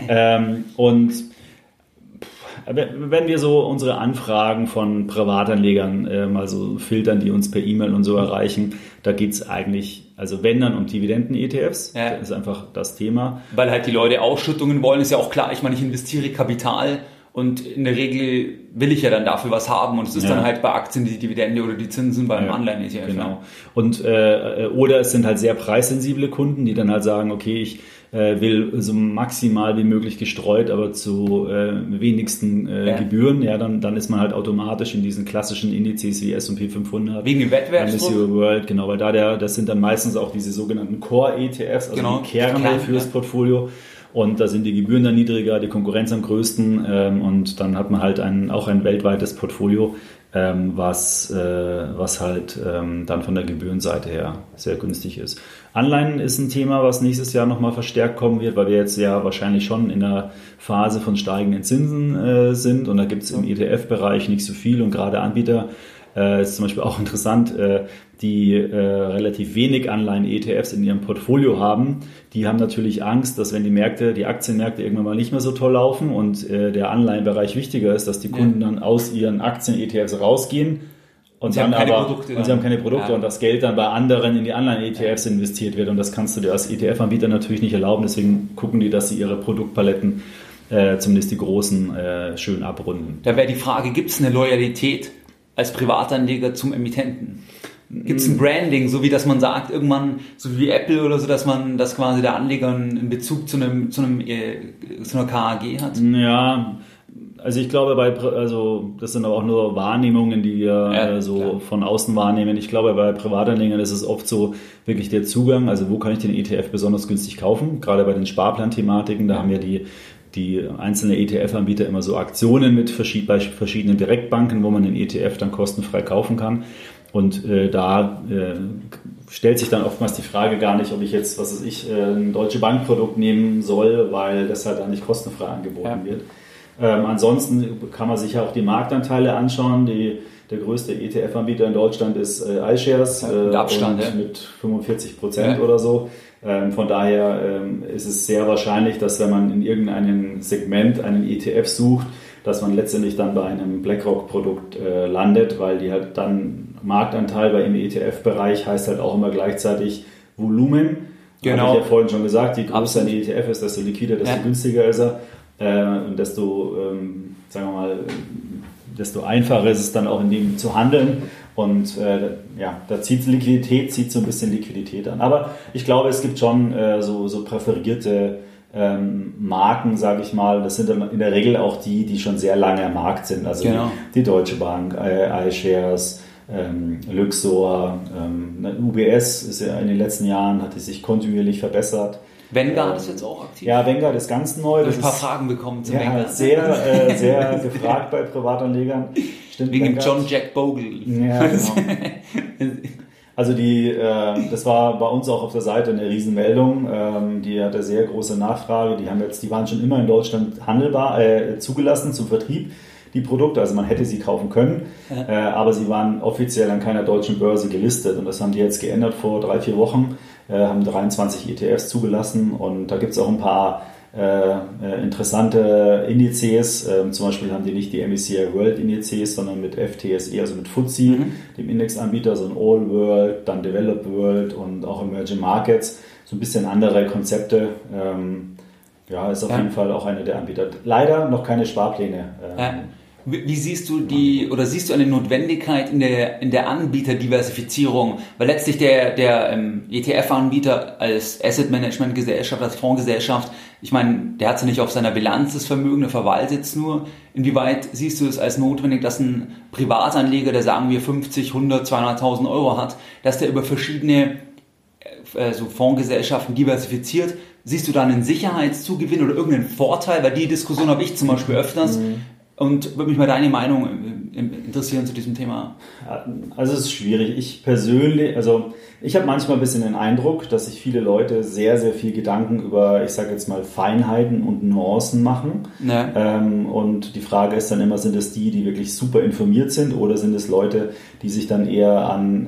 Wenn wir so unsere Anfragen von Privatanlegern mal so filtern, die uns per E-Mail und so erreichen, da geht es eigentlich, also wenn dann um Dividenden-ETFs, das ist einfach das Thema. Weil halt die Leute Ausschüttungen wollen, ist ja auch klar, ich meine, ich investiere Kapital und in der Regel will ich ja dann dafür was haben und es ist dann halt bei Aktien die Dividende oder die Zinsen beim Anleihen-ETF. Genau. Und oder es sind halt sehr preissensible Kunden, die dann halt sagen, okay, ich will so maximal wie möglich gestreut, aber zu wenigsten Gebühren. Ja, dann ist man halt automatisch in diesen klassischen Indizes wie S&P 500. Wegen dem Wettbewerbsdruck? World, genau, weil das sind dann meistens auch diese sogenannten Core-ETFs, also die Kerne fürs Portfolio. Und da sind die Gebühren dann niedriger, die Konkurrenz am größten und dann hat man halt auch ein weltweites Portfolio, was halt dann von der Gebührenseite her sehr günstig ist. Anleihen ist ein Thema, was nächstes Jahr nochmal verstärkt kommen wird, weil wir jetzt ja wahrscheinlich schon in einer Phase von steigenden Zinsen sind und da gibt es im ETF-Bereich nicht so viel und gerade Anbieter, ist zum Beispiel auch interessant, die relativ wenig Anleihen-ETFs in ihrem Portfolio haben, die haben natürlich Angst, dass wenn die Aktienmärkte irgendwann mal nicht mehr so toll laufen und der Anleihenbereich wichtiger ist, dass die Kunden dann aus ihren Aktien-ETFs rausgehen und sie haben keine Produkte und das Geld dann bei anderen in die Anleihen-ETFs investiert wird und das kannst du dir als ETF-Anbieter natürlich nicht erlauben, deswegen gucken die, dass sie ihre Produktpaletten, zumindest die großen, schön abrunden. Da wäre die Frage, gibt es eine Loyalität als Privatanleger zum Emittenten? Gibt es ein Branding, so wie dass man sagt, irgendwann, so wie Apple oder so, dass quasi der Anleger einen Bezug zu einer KAG hat? Ja, also ich glaube, das sind aber auch nur Wahrnehmungen, die wir von außen wahrnehmen. Ich glaube, bei Privatanlegern ist es oft so wirklich der Zugang, also wo kann ich den ETF besonders günstig kaufen? Gerade bei den Sparplan-Thematiken, da haben wir die einzelnen ETF-Anbieter immer so Aktionen mit verschiedenen Direktbanken, wo man den ETF dann kostenfrei kaufen kann. Und da stellt sich dann oftmals die Frage gar nicht, ob ich jetzt, ein Deutsche Bank-Produkt nehmen soll, weil das halt dann nicht kostenfrei angeboten wird. Ansonsten kann man sich ja auch die Marktanteile anschauen. Der größte ETF-Anbieter in Deutschland ist iShares mit Abstand, mit 45% oder so. Von daher ist es sehr wahrscheinlich, dass wenn man in irgendeinem Segment einen ETF sucht, dass man letztendlich dann bei einem BlackRock-Produkt landet, weil die halt dann Marktanteil bei im ETF-Bereich heißt halt auch immer gleichzeitig Volumen. Genau. Habe ich ja vorhin schon gesagt, je größer ein ETF ist, desto liquider, desto günstiger ist er. Und desto, sagen wir mal, desto einfacher ist es dann auch in dem zu handeln. Und da zieht so ein bisschen Liquidität an. Aber ich glaube, es gibt schon so präferierte Marken, sage ich mal. Das sind dann in der Regel auch die schon sehr lange am Markt sind. Also die Deutsche Bank, iShares, Luxor, UBS ist ja in den letzten Jahren, hat die sich kontinuierlich verbessert. Vanguard ist jetzt auch aktiv. Ja, Vanguard ist ganz neu. Ich habe ein paar Fragen bekommen zu Vanguard. Sehr gefragt bei Privatanlegern. Stimmt, wegen Vanguard. John Jack Bogle. Ja, genau. Also das war bei uns auch auf der Seite eine Riesenmeldung. Die hatte sehr große Nachfrage. Die waren schon immer in Deutschland zugelassen zum Vertrieb, die Produkte. Also man hätte sie kaufen können, aber sie waren offiziell an keiner deutschen Börse gelistet. Und das haben die jetzt geändert vor 3-4 Wochen. Haben 23 ETFs zugelassen und da gibt es auch ein paar interessante Indizes. Zum Beispiel haben die nicht die MSCI World Indizes, sondern mit FTSE, also mit FTSE, dem Indexanbieter, so ein All World, dann Developed World und auch Emerging Markets. So ein bisschen andere Konzepte. Ist auf jeden Fall auch einer der Anbieter. Leider noch keine Sparpläne. Wie siehst du siehst du eine Notwendigkeit in der Anbieterdiversifizierung? Weil letztlich der ETF-Anbieter als Asset Management Gesellschaft, als Fondsgesellschaft, ich meine, der hat ja nicht auf seiner Bilanz das Vermögen, der verwaltet es nur. Inwieweit siehst du es als notwendig, dass ein Privatanleger, der sagen wir 50, 100, 200.000 Euro hat, dass der über verschiedene Fondsgesellschaften diversifiziert? Siehst du da einen Sicherheitszugewinn oder irgendeinen Vorteil? Weil die Diskussion habe ich zum Beispiel öfters. Und würde mich mal deine Meinung interessieren zu diesem Thema. Also es ist schwierig. Ich persönlich, ich habe manchmal ein bisschen den Eindruck, dass sich viele Leute sehr, sehr viel Gedanken über, ich sage jetzt mal, Feinheiten und Nuancen machen. Ja. Und die Frage ist dann immer, sind es die wirklich super informiert sind oder sind es Leute, die sich dann eher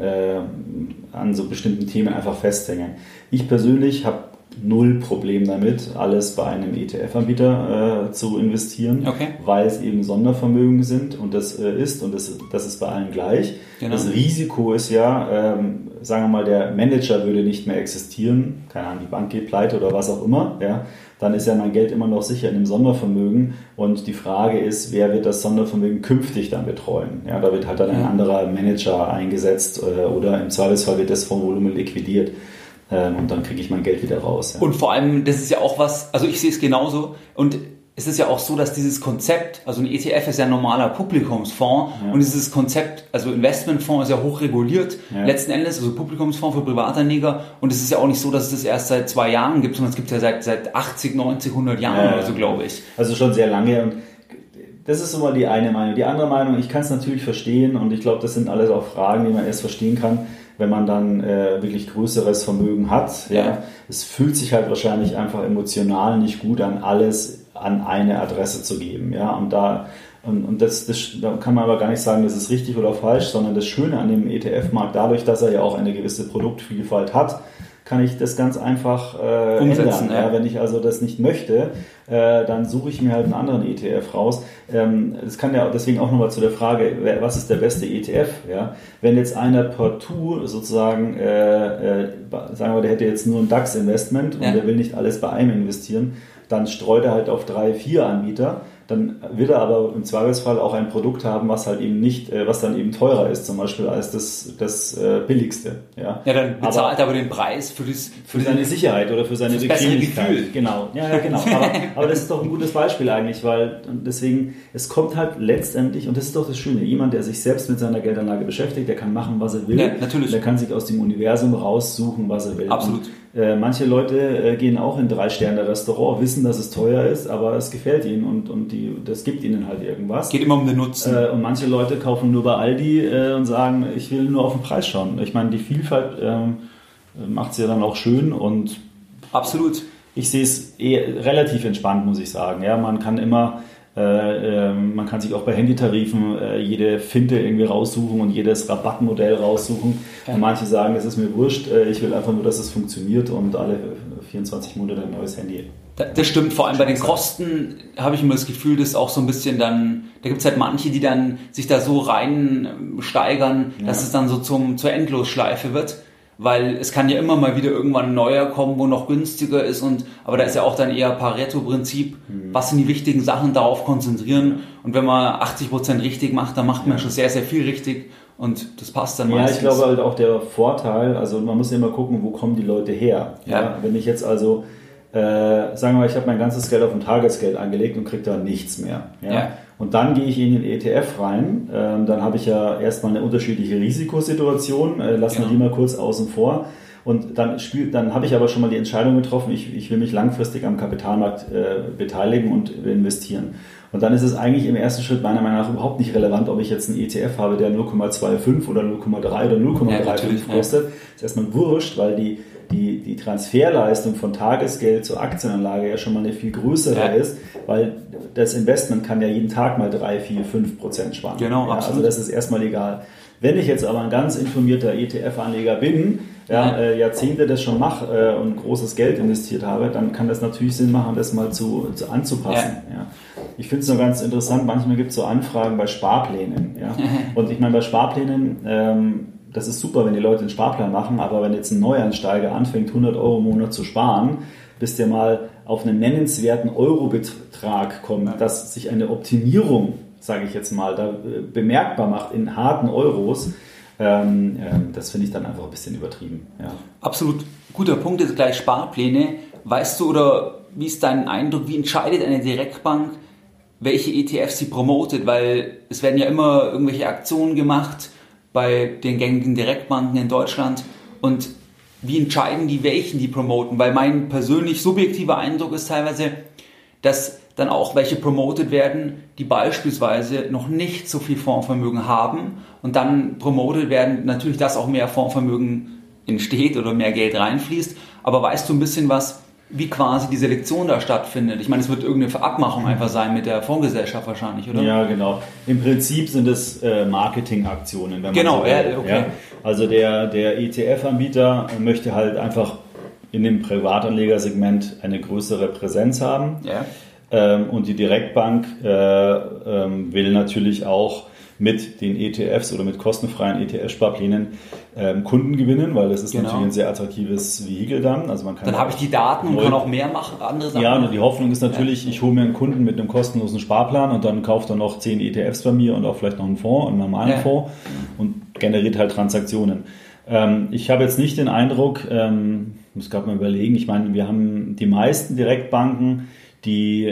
an so bestimmten Themen einfach festhängen? Ich persönlich habe null Problem damit, alles bei einem ETF-Anbieter zu investieren, weil es eben Sondervermögen sind und das ist bei allen gleich. Genau. Das Risiko ist ja, sagen wir mal, der Manager würde nicht mehr existieren, keine Ahnung, die Bank geht pleite oder was auch immer, ja, dann ist ja mein Geld immer noch sicher in dem Sondervermögen und die Frage ist, wer wird das Sondervermögen künftig dann betreuen? Ja, da wird halt dann ein anderer Manager eingesetzt oder im Zweifelsfall wird das Fondsvolumen liquidiert. Und dann kriege ich mein Geld wieder raus. Ja. Und vor allem, das ist ja auch was, also ich sehe es genauso und es ist ja auch so, dass dieses Konzept, also ein ETF ist ja ein normaler Publikumsfonds und dieses Konzept, also Investmentfonds ist ja hoch reguliert, letzten Endes, also Publikumsfonds für Privatanleger und es ist ja auch nicht so, dass es das erst seit 2 Jahren gibt, sondern es gibt es ja seit 80, 90, 100 Jahren oder so, glaube ich. Also schon sehr lange und das ist immer die eine Meinung. Die andere Meinung, ich kann es natürlich verstehen und ich glaube, das sind alles auch Fragen, die man erst verstehen kann, wenn man dann wirklich größeres Vermögen hat. Ja. Es fühlt sich halt wahrscheinlich einfach emotional nicht gut an, alles an eine Adresse zu geben. Ja. Und da kann man aber gar nicht sagen, das ist richtig oder falsch, sondern das Schöne an dem ETF-Markt, dadurch, dass er ja auch eine gewisse Produktvielfalt hat, kann ich das ganz einfach umsetzen. Ja. Wenn ich also das nicht möchte, dann suche ich mir halt einen anderen ETF raus. Das kann ja deswegen auch nochmal zu der Frage, was ist der beste ETF? Ja? Wenn jetzt einer partout sozusagen, sagen wir, der hätte jetzt nur ein DAX-Investment und der will nicht alles bei einem investieren, dann streut er halt auf 3, 4 Anbieter. Dann wird er aber im Zweifelsfall auch ein Produkt haben, was halt eben nicht, was dann eben teurer ist, zum Beispiel als das billigste. Ja, dann bezahlt er aber den Preis für seine Sicherheit oder für seine Bequemlichkeit. Gefühl. Genau. Ja, genau. Aber das ist doch ein gutes Beispiel eigentlich, weil deswegen, es kommt halt letztendlich, und das ist doch das Schöne, jemand, der sich selbst mit seiner Geldanlage beschäftigt, der kann machen, was er will. Ja, natürlich. Der kann sich aus dem Universum raussuchen, was er will. Absolut. Und, manche Leute gehen auch in 3-Sterne-Restaurant, wissen, dass es teuer ist, aber es gefällt ihnen und das gibt ihnen halt irgendwas. Geht immer um den Nutzen. Und manche Leute kaufen nur bei Aldi und sagen, ich will nur auf den Preis schauen. Ich meine, die Vielfalt macht es ja dann auch schön und absolut. Ich sehe es relativ entspannt, muss ich sagen. Ja, man kann immer, man kann sich auch bei Handytarifen jede Finte irgendwie raussuchen und jedes Rabattmodell raussuchen. Ja. Und manche sagen, es ist mir wurscht, ich will einfach nur, dass es funktioniert und alle 24 Monate ein neues Handy. Das stimmt, vor allem bei den Kosten habe ich immer das Gefühl, dass auch so ein bisschen dann, da gibt es halt manche, die dann sich da so rein steigern, dass es dann so zur Endlosschleife wird, weil es kann ja immer mal wieder irgendwann ein neuer kommen, wo noch günstiger ist aber da ist ja auch dann eher Pareto-Prinzip, was sind die wichtigen Sachen, darauf konzentrieren und wenn man 80% richtig macht, dann macht man schon sehr, sehr viel richtig und das passt dann meistens. Ja, ich glaube halt auch der Vorteil, also man muss ja immer gucken, wo kommen die Leute her. Ja. Wenn ich jetzt also sagen wir mal, ich habe mein ganzes Geld auf ein Tagesgeld angelegt und kriege da nichts mehr. Ja? Und dann gehe ich in den ETF rein, dann habe ich ja erstmal eine unterschiedliche Risikosituation, lassen wir die mal kurz außen vor. Und dann habe ich aber schon mal die Entscheidung getroffen, ich will mich langfristig am Kapitalmarkt beteiligen und investieren. Und dann ist es eigentlich im ersten Schritt meiner Meinung nach überhaupt nicht relevant, ob ich jetzt einen ETF habe, der 0,25 oder 0,3 oder 0,35 kostet. Das ist erstmal wurscht, weil die Transferleistung von Tagesgeld zur Aktienanlage ja schon mal eine viel größere ist, weil das Investment kann ja jeden Tag mal 3, 4, 5% sparen. Genau, absolut. Also das ist erstmal egal. Wenn ich jetzt aber ein ganz informierter ETF-Anleger bin, Jahrzehnte das schon mache und großes Geld investiert habe, dann kann das natürlich Sinn machen, das mal anzupassen. Ja. Ich finde es noch ganz interessant, manchmal gibt es so Anfragen bei Sparplänen. Ja. Und ich meine, bei Sparplänen, das ist super, wenn die Leute einen Sparplan machen, aber wenn jetzt ein Neueinsteiger anfängt, 100 € im Monat zu sparen, bis der mal auf einen nennenswerten Eurobetrag kommt, dass sich eine Optimierung, sage ich jetzt mal, da bemerkbar macht in harten Euros, das finde ich dann einfach ein bisschen übertrieben. Ja. Absolut guter Punkt ist gleich Sparpläne. Weißt du oder wie ist dein Eindruck, wie entscheidet eine Direktbank, welche ETFs sie promotet? Weil es werden ja immer irgendwelche Aktionen gemacht bei den gängigen Direktbanken in Deutschland und wie entscheiden die, welchen die promoten? Weil mein persönlich subjektiver Eindruck ist teilweise, dass dann auch welche promotet werden, die beispielsweise noch nicht so viel Fondsvermögen haben und dann promotet werden, natürlich, dass auch mehr Fondsvermögen entsteht oder mehr Geld reinfließt. Aber weißt du ein bisschen was, wie quasi die Selektion da stattfindet? Ich meine, es wird irgendeine Abmachung einfach sein mit der Fondsgesellschaft wahrscheinlich, oder? Ja, genau. Im Prinzip sind es Marketingaktionen. Wenn man genau, so will. Okay. Ja? Also der ETF-Anbieter möchte halt einfach in dem Privatanlegersegment eine größere Präsenz haben. Ja. Und die Direktbank will natürlich auch mit den ETFs oder mit kostenfreien ETF-Sparplänen Kunden gewinnen, weil das ist natürlich ein sehr attraktives Vehikel dann. Also man kann dann habe ich die Daten und kann auch mehr machen, andere Sachen. Ja, und die Hoffnung ist natürlich, ich hole mir einen Kunden mit einem kostenlosen Sparplan und dann kauft er noch 10 ETFs bei mir und auch vielleicht noch einen Fonds, einen normalen Fonds und generiert halt Transaktionen. Ich habe jetzt nicht den Eindruck, ich muss gerade mal überlegen, ich meine, wir haben die meisten Direktbanken, die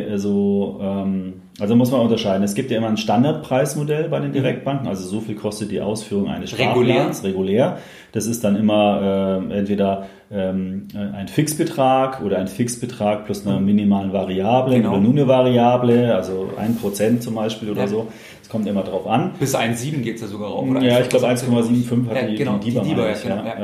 also muss man unterscheiden. Es gibt ja immer ein Standardpreismodell bei den Direktbanken, also so viel kostet die Ausführung eines Sparplans, regulär. Das ist dann immer entweder ein Fixbetrag oder ein Fixbetrag plus einer minimalen Variable oder nur eine Variable, also 1% zum Beispiel oder so. Das kommt immer drauf an. Bis 1,7 geht es ja sogar rauf. Ja, ich glaube 1,75 hat die DIBA.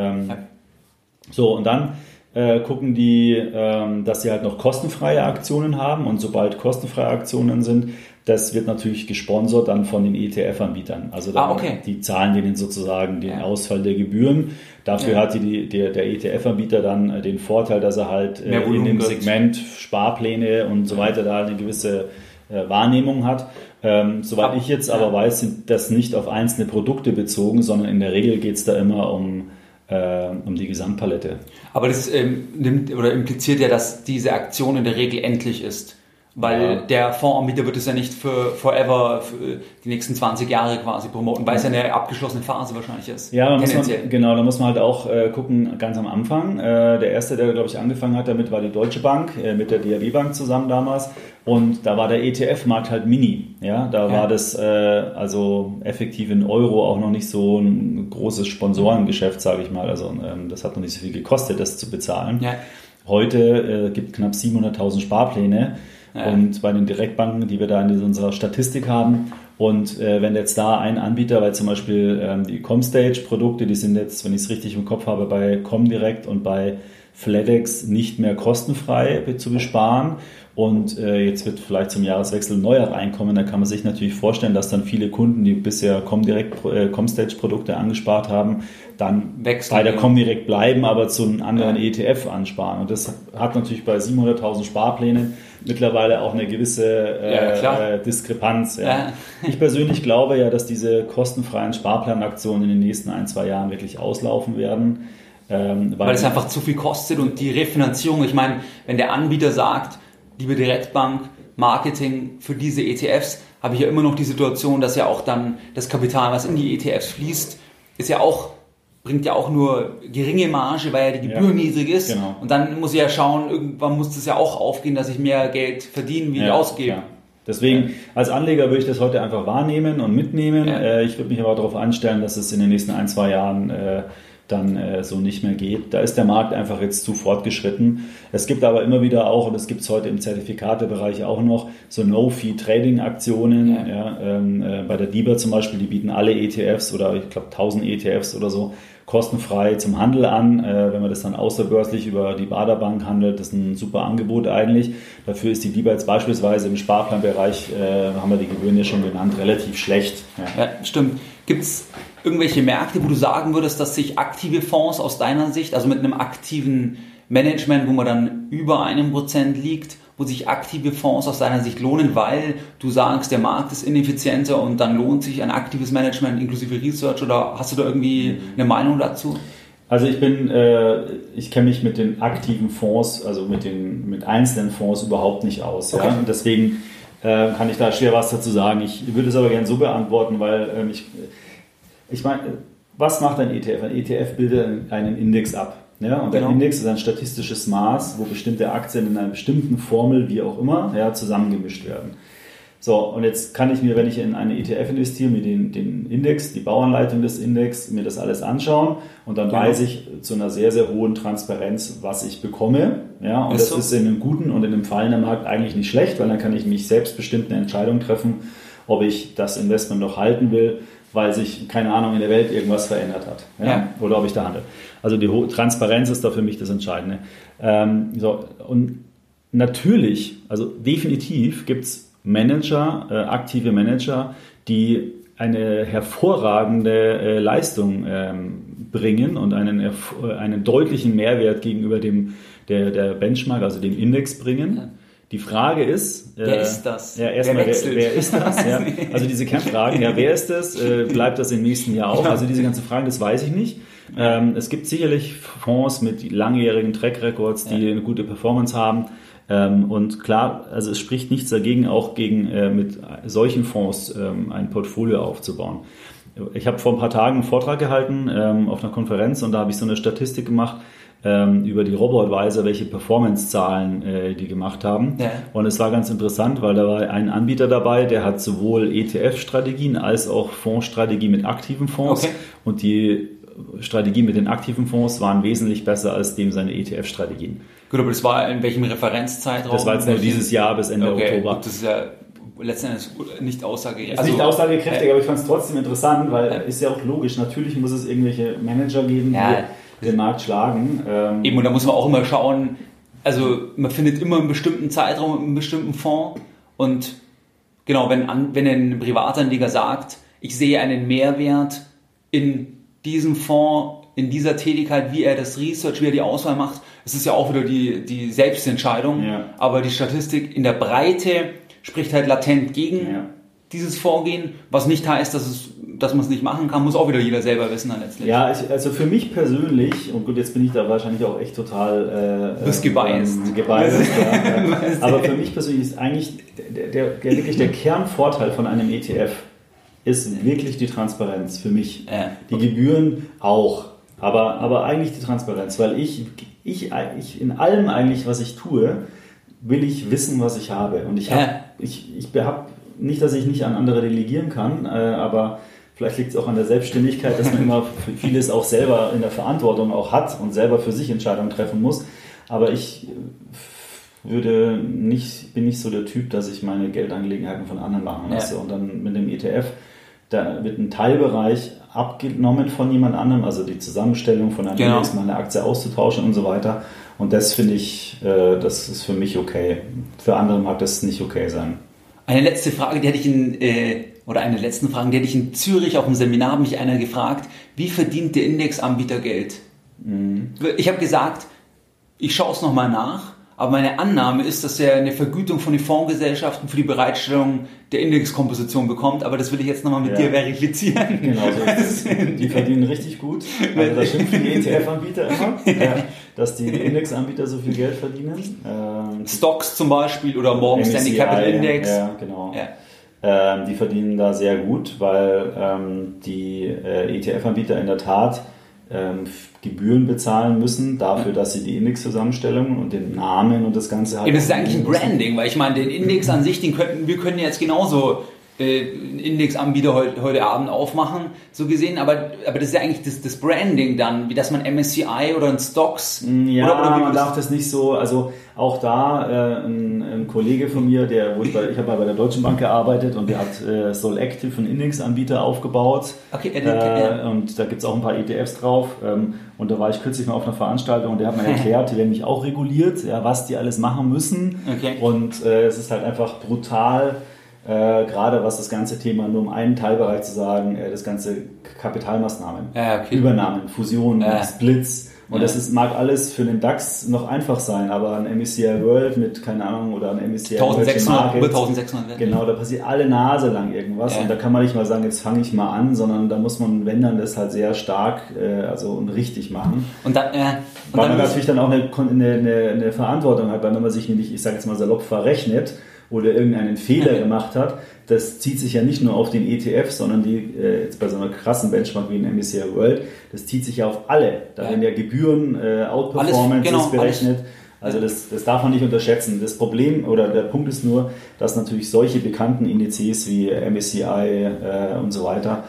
So, und dann gucken die, dass sie halt noch kostenfreie Aktionen haben und sobald kostenfreie Aktionen sind, das wird natürlich gesponsert dann von den ETF-Anbietern. Also die zahlen denen sozusagen den Ausfall der Gebühren. Dafür hat der ETF-Anbieter dann den Vorteil, dass er halt in dem Segment Sparpläne und so weiter da eine gewisse Wahrnehmung hat. Soweit ich jetzt aber weiß, sind das nicht auf einzelne Produkte bezogen, sondern in der Regel geht es da immer um die Gesamtpalette. Aber das impliziert ja, dass diese Aktion in der Regel endlich ist. Weil der Fondsanbieter wird es ja nicht für forever, für die nächsten 20 Jahre quasi promoten, weil es ja eine abgeschlossene Phase wahrscheinlich ist. Ja, da muss man halt auch gucken, ganz am Anfang. Der erste, der, glaube ich, angefangen hat damit, war die Deutsche Bank, mit der DRW Bank zusammen damals. Und da war der ETF-Markt halt mini. Ja, da war das also effektiv in Euro auch noch nicht so ein großes Sponsorengeschäft, sage ich mal. Also das hat noch nicht so viel gekostet, das zu bezahlen. Ja. Heute gibt es knapp 700.000 Sparpläne. Und bei den Direktbanken, die wir da in unserer Statistik haben, und wenn jetzt da ein Anbieter, weil zum Beispiel die Comstage-Produkte, die sind jetzt, wenn ich es richtig im Kopf habe, bei Comdirect und bei Flatex nicht mehr kostenfrei zu besparen. Und jetzt wird vielleicht zum Jahreswechsel ein neuer reinkommen. Da kann man sich natürlich vorstellen, dass dann viele Kunden, die bisher Comstage-Produkte angespart haben, dann bei der Comdirect bleiben, aber zu einem anderen ETF ansparen. Und das hat natürlich bei 700.000 Sparplänen mittlerweile auch eine gewisse Diskrepanz. Ja. Ja. Ich persönlich glaube ja, dass diese kostenfreien Sparplanaktionen in den nächsten 1-2 Jahren wirklich auslaufen werden. Weil es einfach zu viel kostet und die Refinanzierung, ich meine, wenn der Anbieter sagt, liebe Direktbank, Marketing für diese ETFs, habe ich ja immer noch die Situation, dass ja auch dann das Kapital, was in die ETFs fließt, ist ja auch bringt ja auch nur geringe Marge, weil ja die Gebühr niedrig ist. Genau. Und dann muss ich ja schauen, irgendwann muss das ja auch aufgehen, dass ich mehr Geld verdiene, wie ich ausgebe. Klar. Deswegen, als Anleger würde ich das heute einfach wahrnehmen und mitnehmen. Ja. Ich würde mich aber darauf einstellen, dass es in den nächsten 1-2 Jahren dann so nicht mehr geht. Da ist der Markt einfach jetzt zu fortgeschritten. Es gibt aber immer wieder auch, und das gibt es heute im Zertifikatebereich auch noch, so No-Fee-Trading-Aktionen. Bei der DIBA zum Beispiel, die bieten alle ETFs oder ich glaube 1000 ETFs oder so kostenfrei zum Handel an. Wenn man das dann außerbörslich über die Baderbank handelt, das ist ein super Angebot eigentlich. Dafür ist die DIBA jetzt beispielsweise im Sparplanbereich, haben wir die Gebühren ja schon genannt, relativ schlecht. Ja, stimmt. Gibt es irgendwelche Märkte, wo du sagen würdest, dass sich aktive Fonds aus deiner Sicht, also mit einem aktiven Management, wo man dann über 1% liegt, wo sich aktive Fonds aus deiner Sicht lohnen, weil du sagst, der Markt ist ineffizienter und dann lohnt sich ein aktives Management inklusive Research, oder hast du da irgendwie eine Meinung dazu? Also ich kenne mich mit den aktiven Fonds, also mit einzelnen Fonds überhaupt nicht aus. Okay. Ja? Und deswegen kann ich da schwer was dazu sagen. Ich würde es aber gerne so beantworten, weil ich meine, was macht ein ETF? Ein ETF bildet einen Index ab. Ja, und ein Index ist ein statistisches Maß, wo bestimmte Aktien in einer bestimmten Formel, wie auch immer, zusammengemischt werden. So, und jetzt kann ich mir, wenn ich in eine ETF investiere, mir den Index, die Bauanleitung des Index, mir das alles anschauen und dann weiß ich zu einer sehr, sehr hohen Transparenz, was ich bekomme. Ja, und das ist in einem guten und in einem fallenden Markt eigentlich nicht schlecht, weil dann kann ich mich selbstbestimmt eine Entscheidung treffen, ob ich das Investment noch halten will, weil sich, keine Ahnung, in der Welt irgendwas verändert hat. Oder ob ich da handle. Also die Transparenz ist da für mich das Entscheidende. Und natürlich, also definitiv gibt es Manager, aktive Manager, die eine hervorragende Leistung bringen und einen deutlichen Mehrwert gegenüber der Benchmark, also dem Index bringen. Ja. Die Frage ist... wer ist das? Ja, erstmal, wer ist das? Ja, also diese Kernfragen, wer ist das? Bleibt das im nächsten Jahr auch? Also diese ganzen Fragen, das weiß ich nicht. Es gibt sicherlich Fonds mit langjährigen Track-Records, die eine gute Performance haben. Und klar, also es spricht nichts dagegen, auch mit solchen Fonds ein Portfolio aufzubauen. Ich habe vor ein paar Tagen einen Vortrag gehalten auf einer Konferenz und da habe ich so eine Statistik gemacht, über die Robo-Advisor, welche Performance-Zahlen die gemacht haben. Ja. Und es war ganz interessant, weil da war ein Anbieter dabei, der hat sowohl ETF-Strategien als auch Fondsstrategie mit aktiven Fonds. Okay. Und die Strategie mit den aktiven Fonds waren wesentlich besser als dem seine ETF-Strategien. Gut, aber das war in welchem Referenzzeitraum? Das war jetzt nur dieses Jahr bis Ende Oktober. Gut, das ist ja letztendlich nicht aussagekräftig. Also, nicht aussagekräftig, aber ich fand es trotzdem interessant, weil ist ja auch logisch. Natürlich muss es irgendwelche Manager geben, die den Markt schlagen. Eben, und da muss man auch immer schauen, also man findet immer einen bestimmten Zeitraum, einen bestimmten Fonds, und genau, wenn ein Privatanleger sagt, ich sehe einen Mehrwert in diesem Fonds, in dieser Tätigkeit, wie er das Research, wie er die Auswahl macht, es ist ja auch wieder die Selbstentscheidung, aber die Statistik in der Breite spricht halt latent gegen dieses Vorgehen, was nicht heißt, dass man es nicht machen kann, muss auch wieder jeder selber wissen dann letztlich. Ja, also für mich persönlich, und gut, jetzt bin ich da wahrscheinlich auch echt total gebiased, aber für mich persönlich ist eigentlich wirklich der Kernvorteil von einem ETF ist wirklich die Transparenz für mich. Die Gebühren auch, aber eigentlich die Transparenz, weil ich in allem eigentlich, was ich tue, will ich wissen, was ich habe. Und ich habe nicht, dass ich nicht an andere delegieren kann, aber vielleicht liegt es auch an der Selbstständigkeit, dass man immer vieles auch selber in der Verantwortung auch hat und selber für sich Entscheidungen treffen muss. Aber ich bin nicht so der Typ, dass ich meine Geldangelegenheiten von anderen machen lasse. Und dann mit dem ETF, da wird ein Teilbereich abgenommen von jemand anderem, also die Zusammenstellung von einem Index, mal eine Aktie auszutauschen und so weiter. Und das finde ich, das ist für mich okay. Für andere mag das nicht okay sein. Eine letzte Frage, die hatte ich in Zürich auf dem Seminar, hat mich einer gefragt, wie verdient der Indexanbieter Geld? Ich habe gesagt, ich schaue es nochmal nach, aber meine Annahme ist, dass er eine Vergütung von den Fondsgesellschaften für die Bereitstellung der Indexkomposition bekommt, aber das will ich jetzt nochmal mit dir verifizieren. Genau, so die verdienen richtig gut. Also da schimpfen die ETF-Anbieter immer, dass die Indexanbieter so viel Geld verdienen. Stocks zum Beispiel oder Morgan Stanley Capital Index. Ja, genau. Ja. Die verdienen da sehr gut, weil die ETF-Anbieter in der Tat Gebühren bezahlen müssen dafür, dass sie die Indexzusammenstellung und den Namen und das Ganze halt... Das ist eigentlich ein Branding, weil ich meine, den Index an sich, wir können jetzt genauso einen Indexanbieter heute Abend aufmachen, so gesehen, aber das ist ja eigentlich das Branding dann, wie dass man MSCI oder ein Stocks... Ja, oder man darf das nicht so, also auch da ein Kollege von mir, ich habe bei der Deutschen Bank gearbeitet und der hat Solactive, einen Indexanbieter, aufgebaut. Okay, und da gibt es auch ein paar ETFs drauf. Und da war ich kürzlich mal auf einer Veranstaltung und der hat mir erklärt, die werden mich auch reguliert, ja, was die alles machen müssen. Okay. Und es ist halt einfach brutal, gerade was das ganze Thema, nur um einen Teilbereich zu sagen, das ganze Kapitalmaßnahmen, Übernahmen, Fusionen, Splits. Und das mag alles für den DAX noch einfach sein, aber ein MSCI World mit, keine Ahnung, oder ein MSCI 1600, über 1600. Genau, da passiert alle Nase lang irgendwas. Und da kann man nicht mal sagen, jetzt fange ich mal an, sondern da muss man, wenn dann, das halt sehr stark und richtig machen. Weil man natürlich dann auch eine Verantwortung hat, weil wenn man sich nämlich, ich sage jetzt mal salopp, verrechnet oder irgendeinen Fehler gemacht hat, das zieht sich ja nicht nur auf den ETF, sondern jetzt bei so einer krassen Benchmark wie ein MSCI World, das zieht sich ja auf alle. Da werden ja Gebühren, Outperformance berechnet. Also das darf man nicht unterschätzen. Das Problem oder der Punkt ist nur, dass natürlich solche bekannten Indizes wie MSCI und so weiter,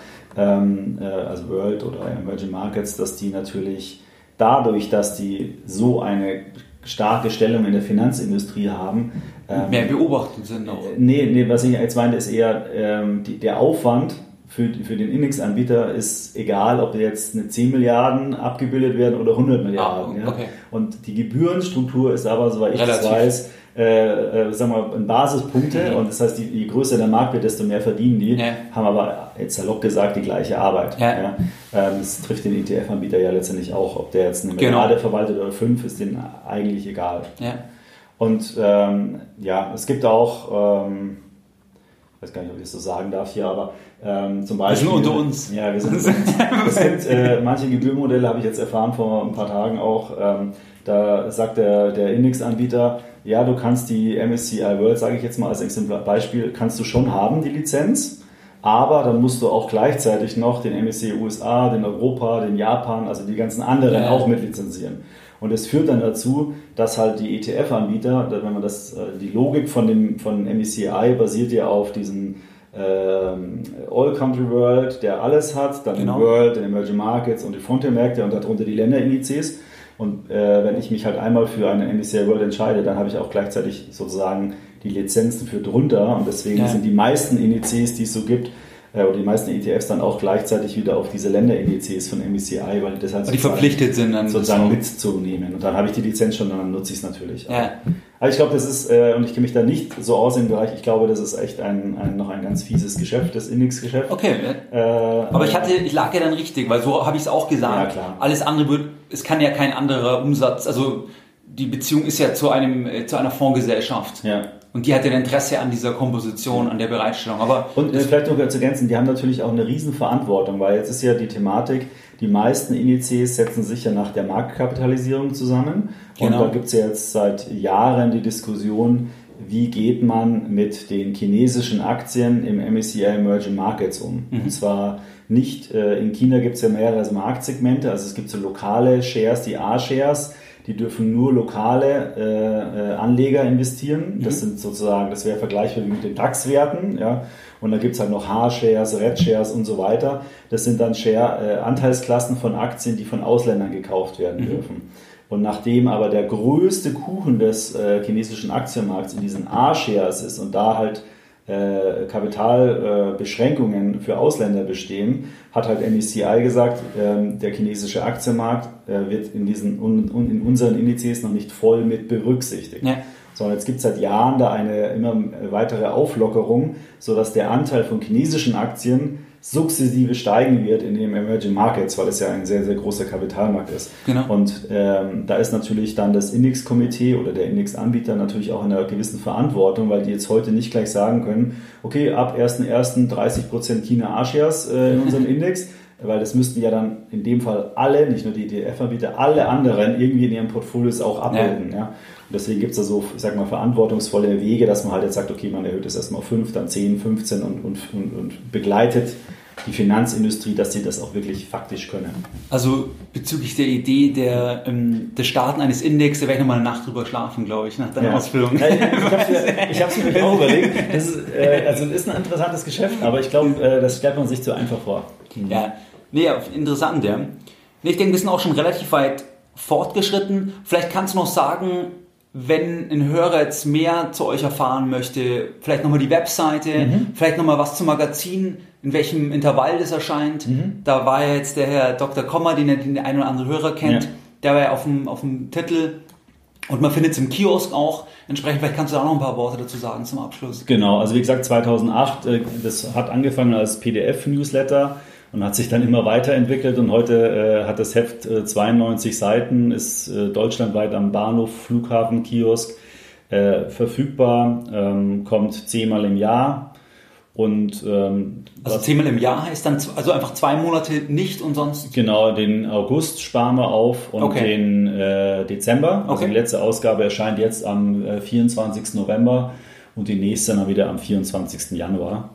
also World oder Emerging Markets, dass die natürlich dadurch, dass die so eine starke Stellung in der Finanzindustrie haben. Mehr beobachtet sind auch. Nee, was ich jetzt meine, ist eher der Aufwand für den Indexanbieter ist egal, ob jetzt eine 10 Milliarden abgebildet werden oder 100 Milliarden. Okay. Ja? Und die Gebührenstruktur ist aber, soweit ich das weiß, sagen wir mal, Basispunkte. Und das heißt, je größer der Markt wird, desto mehr verdienen die, haben aber jetzt salopp gesagt die gleiche Arbeit. Ja? Das trifft den ETF-Anbieter ja letztendlich auch. Ob der jetzt eine Milliarde verwaltet oder 5, ist denen eigentlich egal. Ja. Und es gibt auch, ich weiß gar nicht, ob ich das so sagen darf hier, aber zum Beispiel... Wir sind unter uns. Ja, wir sind unter uns. Es gibt manche Gebührenmodelle, habe ich jetzt erfahren vor ein paar Tagen auch, da sagt der Indexanbieter, ja, du kannst die MSCI World, sage ich jetzt mal als Beispiel, kannst du schon haben, die Lizenz, aber dann musst du auch gleichzeitig noch den MSCI USA, den Europa, den Japan, also die ganzen anderen auch mit lizenzieren. Und es führt dann dazu, dass halt die ETF-Anbieter, wenn man die Logik von MSCI basiert ja auf diesen All Country World, der alles hat, dann den World, den Emerging Markets und die Frontier-Märkte und darunter die Länderindizes. Und wenn ich mich halt einmal für eine MSCI World entscheide, dann habe ich auch gleichzeitig sozusagen die Lizenzen für drunter. Und deswegen sind die meisten Indizes, die es so gibt, oder die meisten ETFs dann auch gleichzeitig wieder auf diese Länderindizes von MSCI, weil das halt die verpflichtet sind, dann sozusagen mitzunehmen. Und dann habe ich die Lizenz schon und dann nutze ich es natürlich. Ja. Aber ich glaube, das ist, und ich kenne mich da nicht so aus im Bereich, ich glaube, das ist echt noch ein ganz fieses Geschäft, das Indexgeschäft. Okay. Aber ich lag ja dann richtig, weil so habe ich es auch gesagt. Ja, klar. Alles andere es kann ja kein anderer Umsatz, also die Beziehung ist ja zu einer Fondsgesellschaft. Ja. Und die hat ja ein Interesse an dieser Komposition, an der Bereitstellung. Und vielleicht noch zu ergänzen, die haben natürlich auch eine Riesenverantwortung, weil jetzt ist ja die Thematik, die meisten Indizes setzen sich ja nach der Marktkapitalisierung zusammen. Und da gibt es ja jetzt seit Jahren die Diskussion, wie geht man mit den chinesischen Aktien im MSCI Emerging Markets um. Und zwar nicht, in China gibt es ja mehrere Marktsegmente, also es gibt so lokale Shares, die A-Shares, die dürfen nur lokale Anleger investieren. Das sind sozusagen, das wäre vergleichbar wie mit den DAX-Werten. Ja? Und da gibt es halt noch H-Shares, Red-Shares und so weiter. Das sind dann Anteilsklassen von Aktien, die von Ausländern gekauft werden dürfen. Und nachdem aber der größte Kuchen des chinesischen Aktienmarkts in diesen A-Shares ist und da halt Kapitalbeschränkungen für Ausländer bestehen, hat halt MSCI gesagt, der chinesische Aktienmarkt wird in unseren Indizes noch nicht voll mit berücksichtigt. Ja. Sondern jetzt gibt es seit Jahren da eine immer weitere Auflockerung, sodass der Anteil von chinesischen Aktien sukzessive steigen wird in den Emerging Markets, weil es ja ein sehr, sehr großer Kapitalmarkt ist. Genau. Und da ist natürlich dann das Indexkomitee oder der Indexanbieter natürlich auch in einer gewissen Verantwortung, weil die jetzt heute nicht gleich sagen können, okay, ab 1.1. 30% China A-Shares in unserem Index, weil das müssten ja dann in dem Fall alle, nicht nur die ETF-Anbieter, alle anderen irgendwie in ihren Portfolios auch abbilden. Ja. Und deswegen gibt es da so, ich sag mal, verantwortungsvolle Wege, dass man halt jetzt sagt, okay, man erhöht es erstmal auf 5, dann 10, 15 und begleitet die Finanzindustrie, dass sie das auch wirklich faktisch können. Also bezüglich der Idee des Starten eines Index, da werde ich nochmal eine Nacht drüber schlafen, glaube ich, nach deiner Ausbildung. Ich habe es mir auch überlegt. Das ist ein interessantes Geschäft, aber ich glaube, das stellt man sich zu einfach vor. Ja, interessant, ja. Ich denke, wir sind auch schon relativ weit fortgeschritten. Vielleicht kannst du noch sagen, wenn ein Hörer jetzt mehr zu euch erfahren möchte, vielleicht nochmal die Webseite, vielleicht nochmal was zum Magazin, in welchem Intervall das erscheint. Da war ja jetzt der Herr Dr. Kommer, den der ein oder andere Hörer kennt, der war ja auf dem Titel und man findet es im Kiosk auch. Entsprechend, vielleicht kannst du da noch ein paar Worte dazu sagen zum Abschluss. Genau, also wie gesagt 2008, das hat angefangen als PDF-Newsletter und hat sich dann immer weiterentwickelt und heute hat das Heft 92 Seiten, ist deutschlandweit am Bahnhof, Flughafen, Kiosk verfügbar, kommt 10-mal im Jahr. Und, also 10-mal im Jahr heißt dann also einfach 2 Monate nicht und sonst? Genau, den August sparen wir auf und den Dezember. Also die letzte Ausgabe erscheint jetzt am 24. November und die nächste dann wieder am 24. Januar.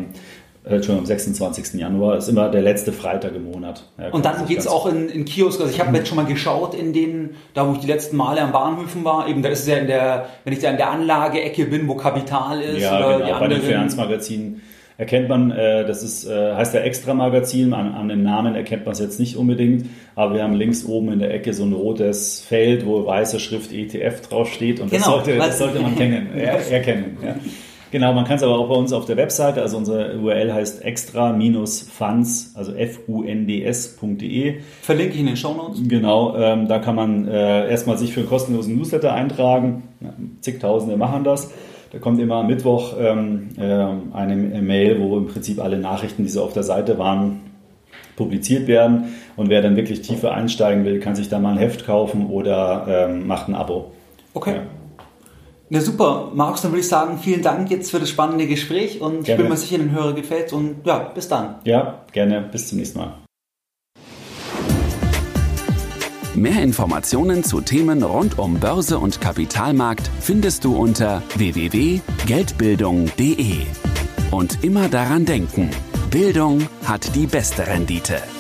Am 26. Januar ist immer der letzte Freitag im Monat. Ja, und dann geht es auch in Kiosk. Also ich habe jetzt schon mal geschaut in denen, da wo ich die letzten Male an Bahnhöfen war. Eben da ist es ja wenn ich da in der Anlageecke bin, wo Kapital ist. Ja, oder genau. Bei den Finanzmagazinen erkennt man, das ist, heißt ja Extra-Magazin. An dem Namen erkennt man es jetzt nicht unbedingt. Aber wir haben links oben in der Ecke so ein rotes Feld, wo weiße Schrift ETF draufsteht. Und das sollte man erkennen. Ja. Genau, man kann es aber auch bei uns auf der Webseite, also unsere URL heißt extra-funds, also funds.de. Verlinke ich in den Shownotes. Genau, da kann man erstmal sich für einen kostenlosen Newsletter eintragen. Zigtausende machen das. Da kommt immer am Mittwoch eine Mail, wo im Prinzip alle Nachrichten, die so auf der Seite waren, publiziert werden. Und wer dann wirklich tiefer einsteigen will, kann sich da mal ein Heft kaufen oder macht ein Abo. Okay. Ja. Na super, Markus, dann würde ich sagen, vielen Dank jetzt für das spannende Gespräch und ich bin mir sicher, den Hörer gefällt und ja, bis dann. Ja, gerne, bis zum nächsten Mal. Mehr Informationen zu Themen rund um Börse und Kapitalmarkt findest du unter www.geldbildung.de. Und immer daran denken, Bildung hat die beste Rendite.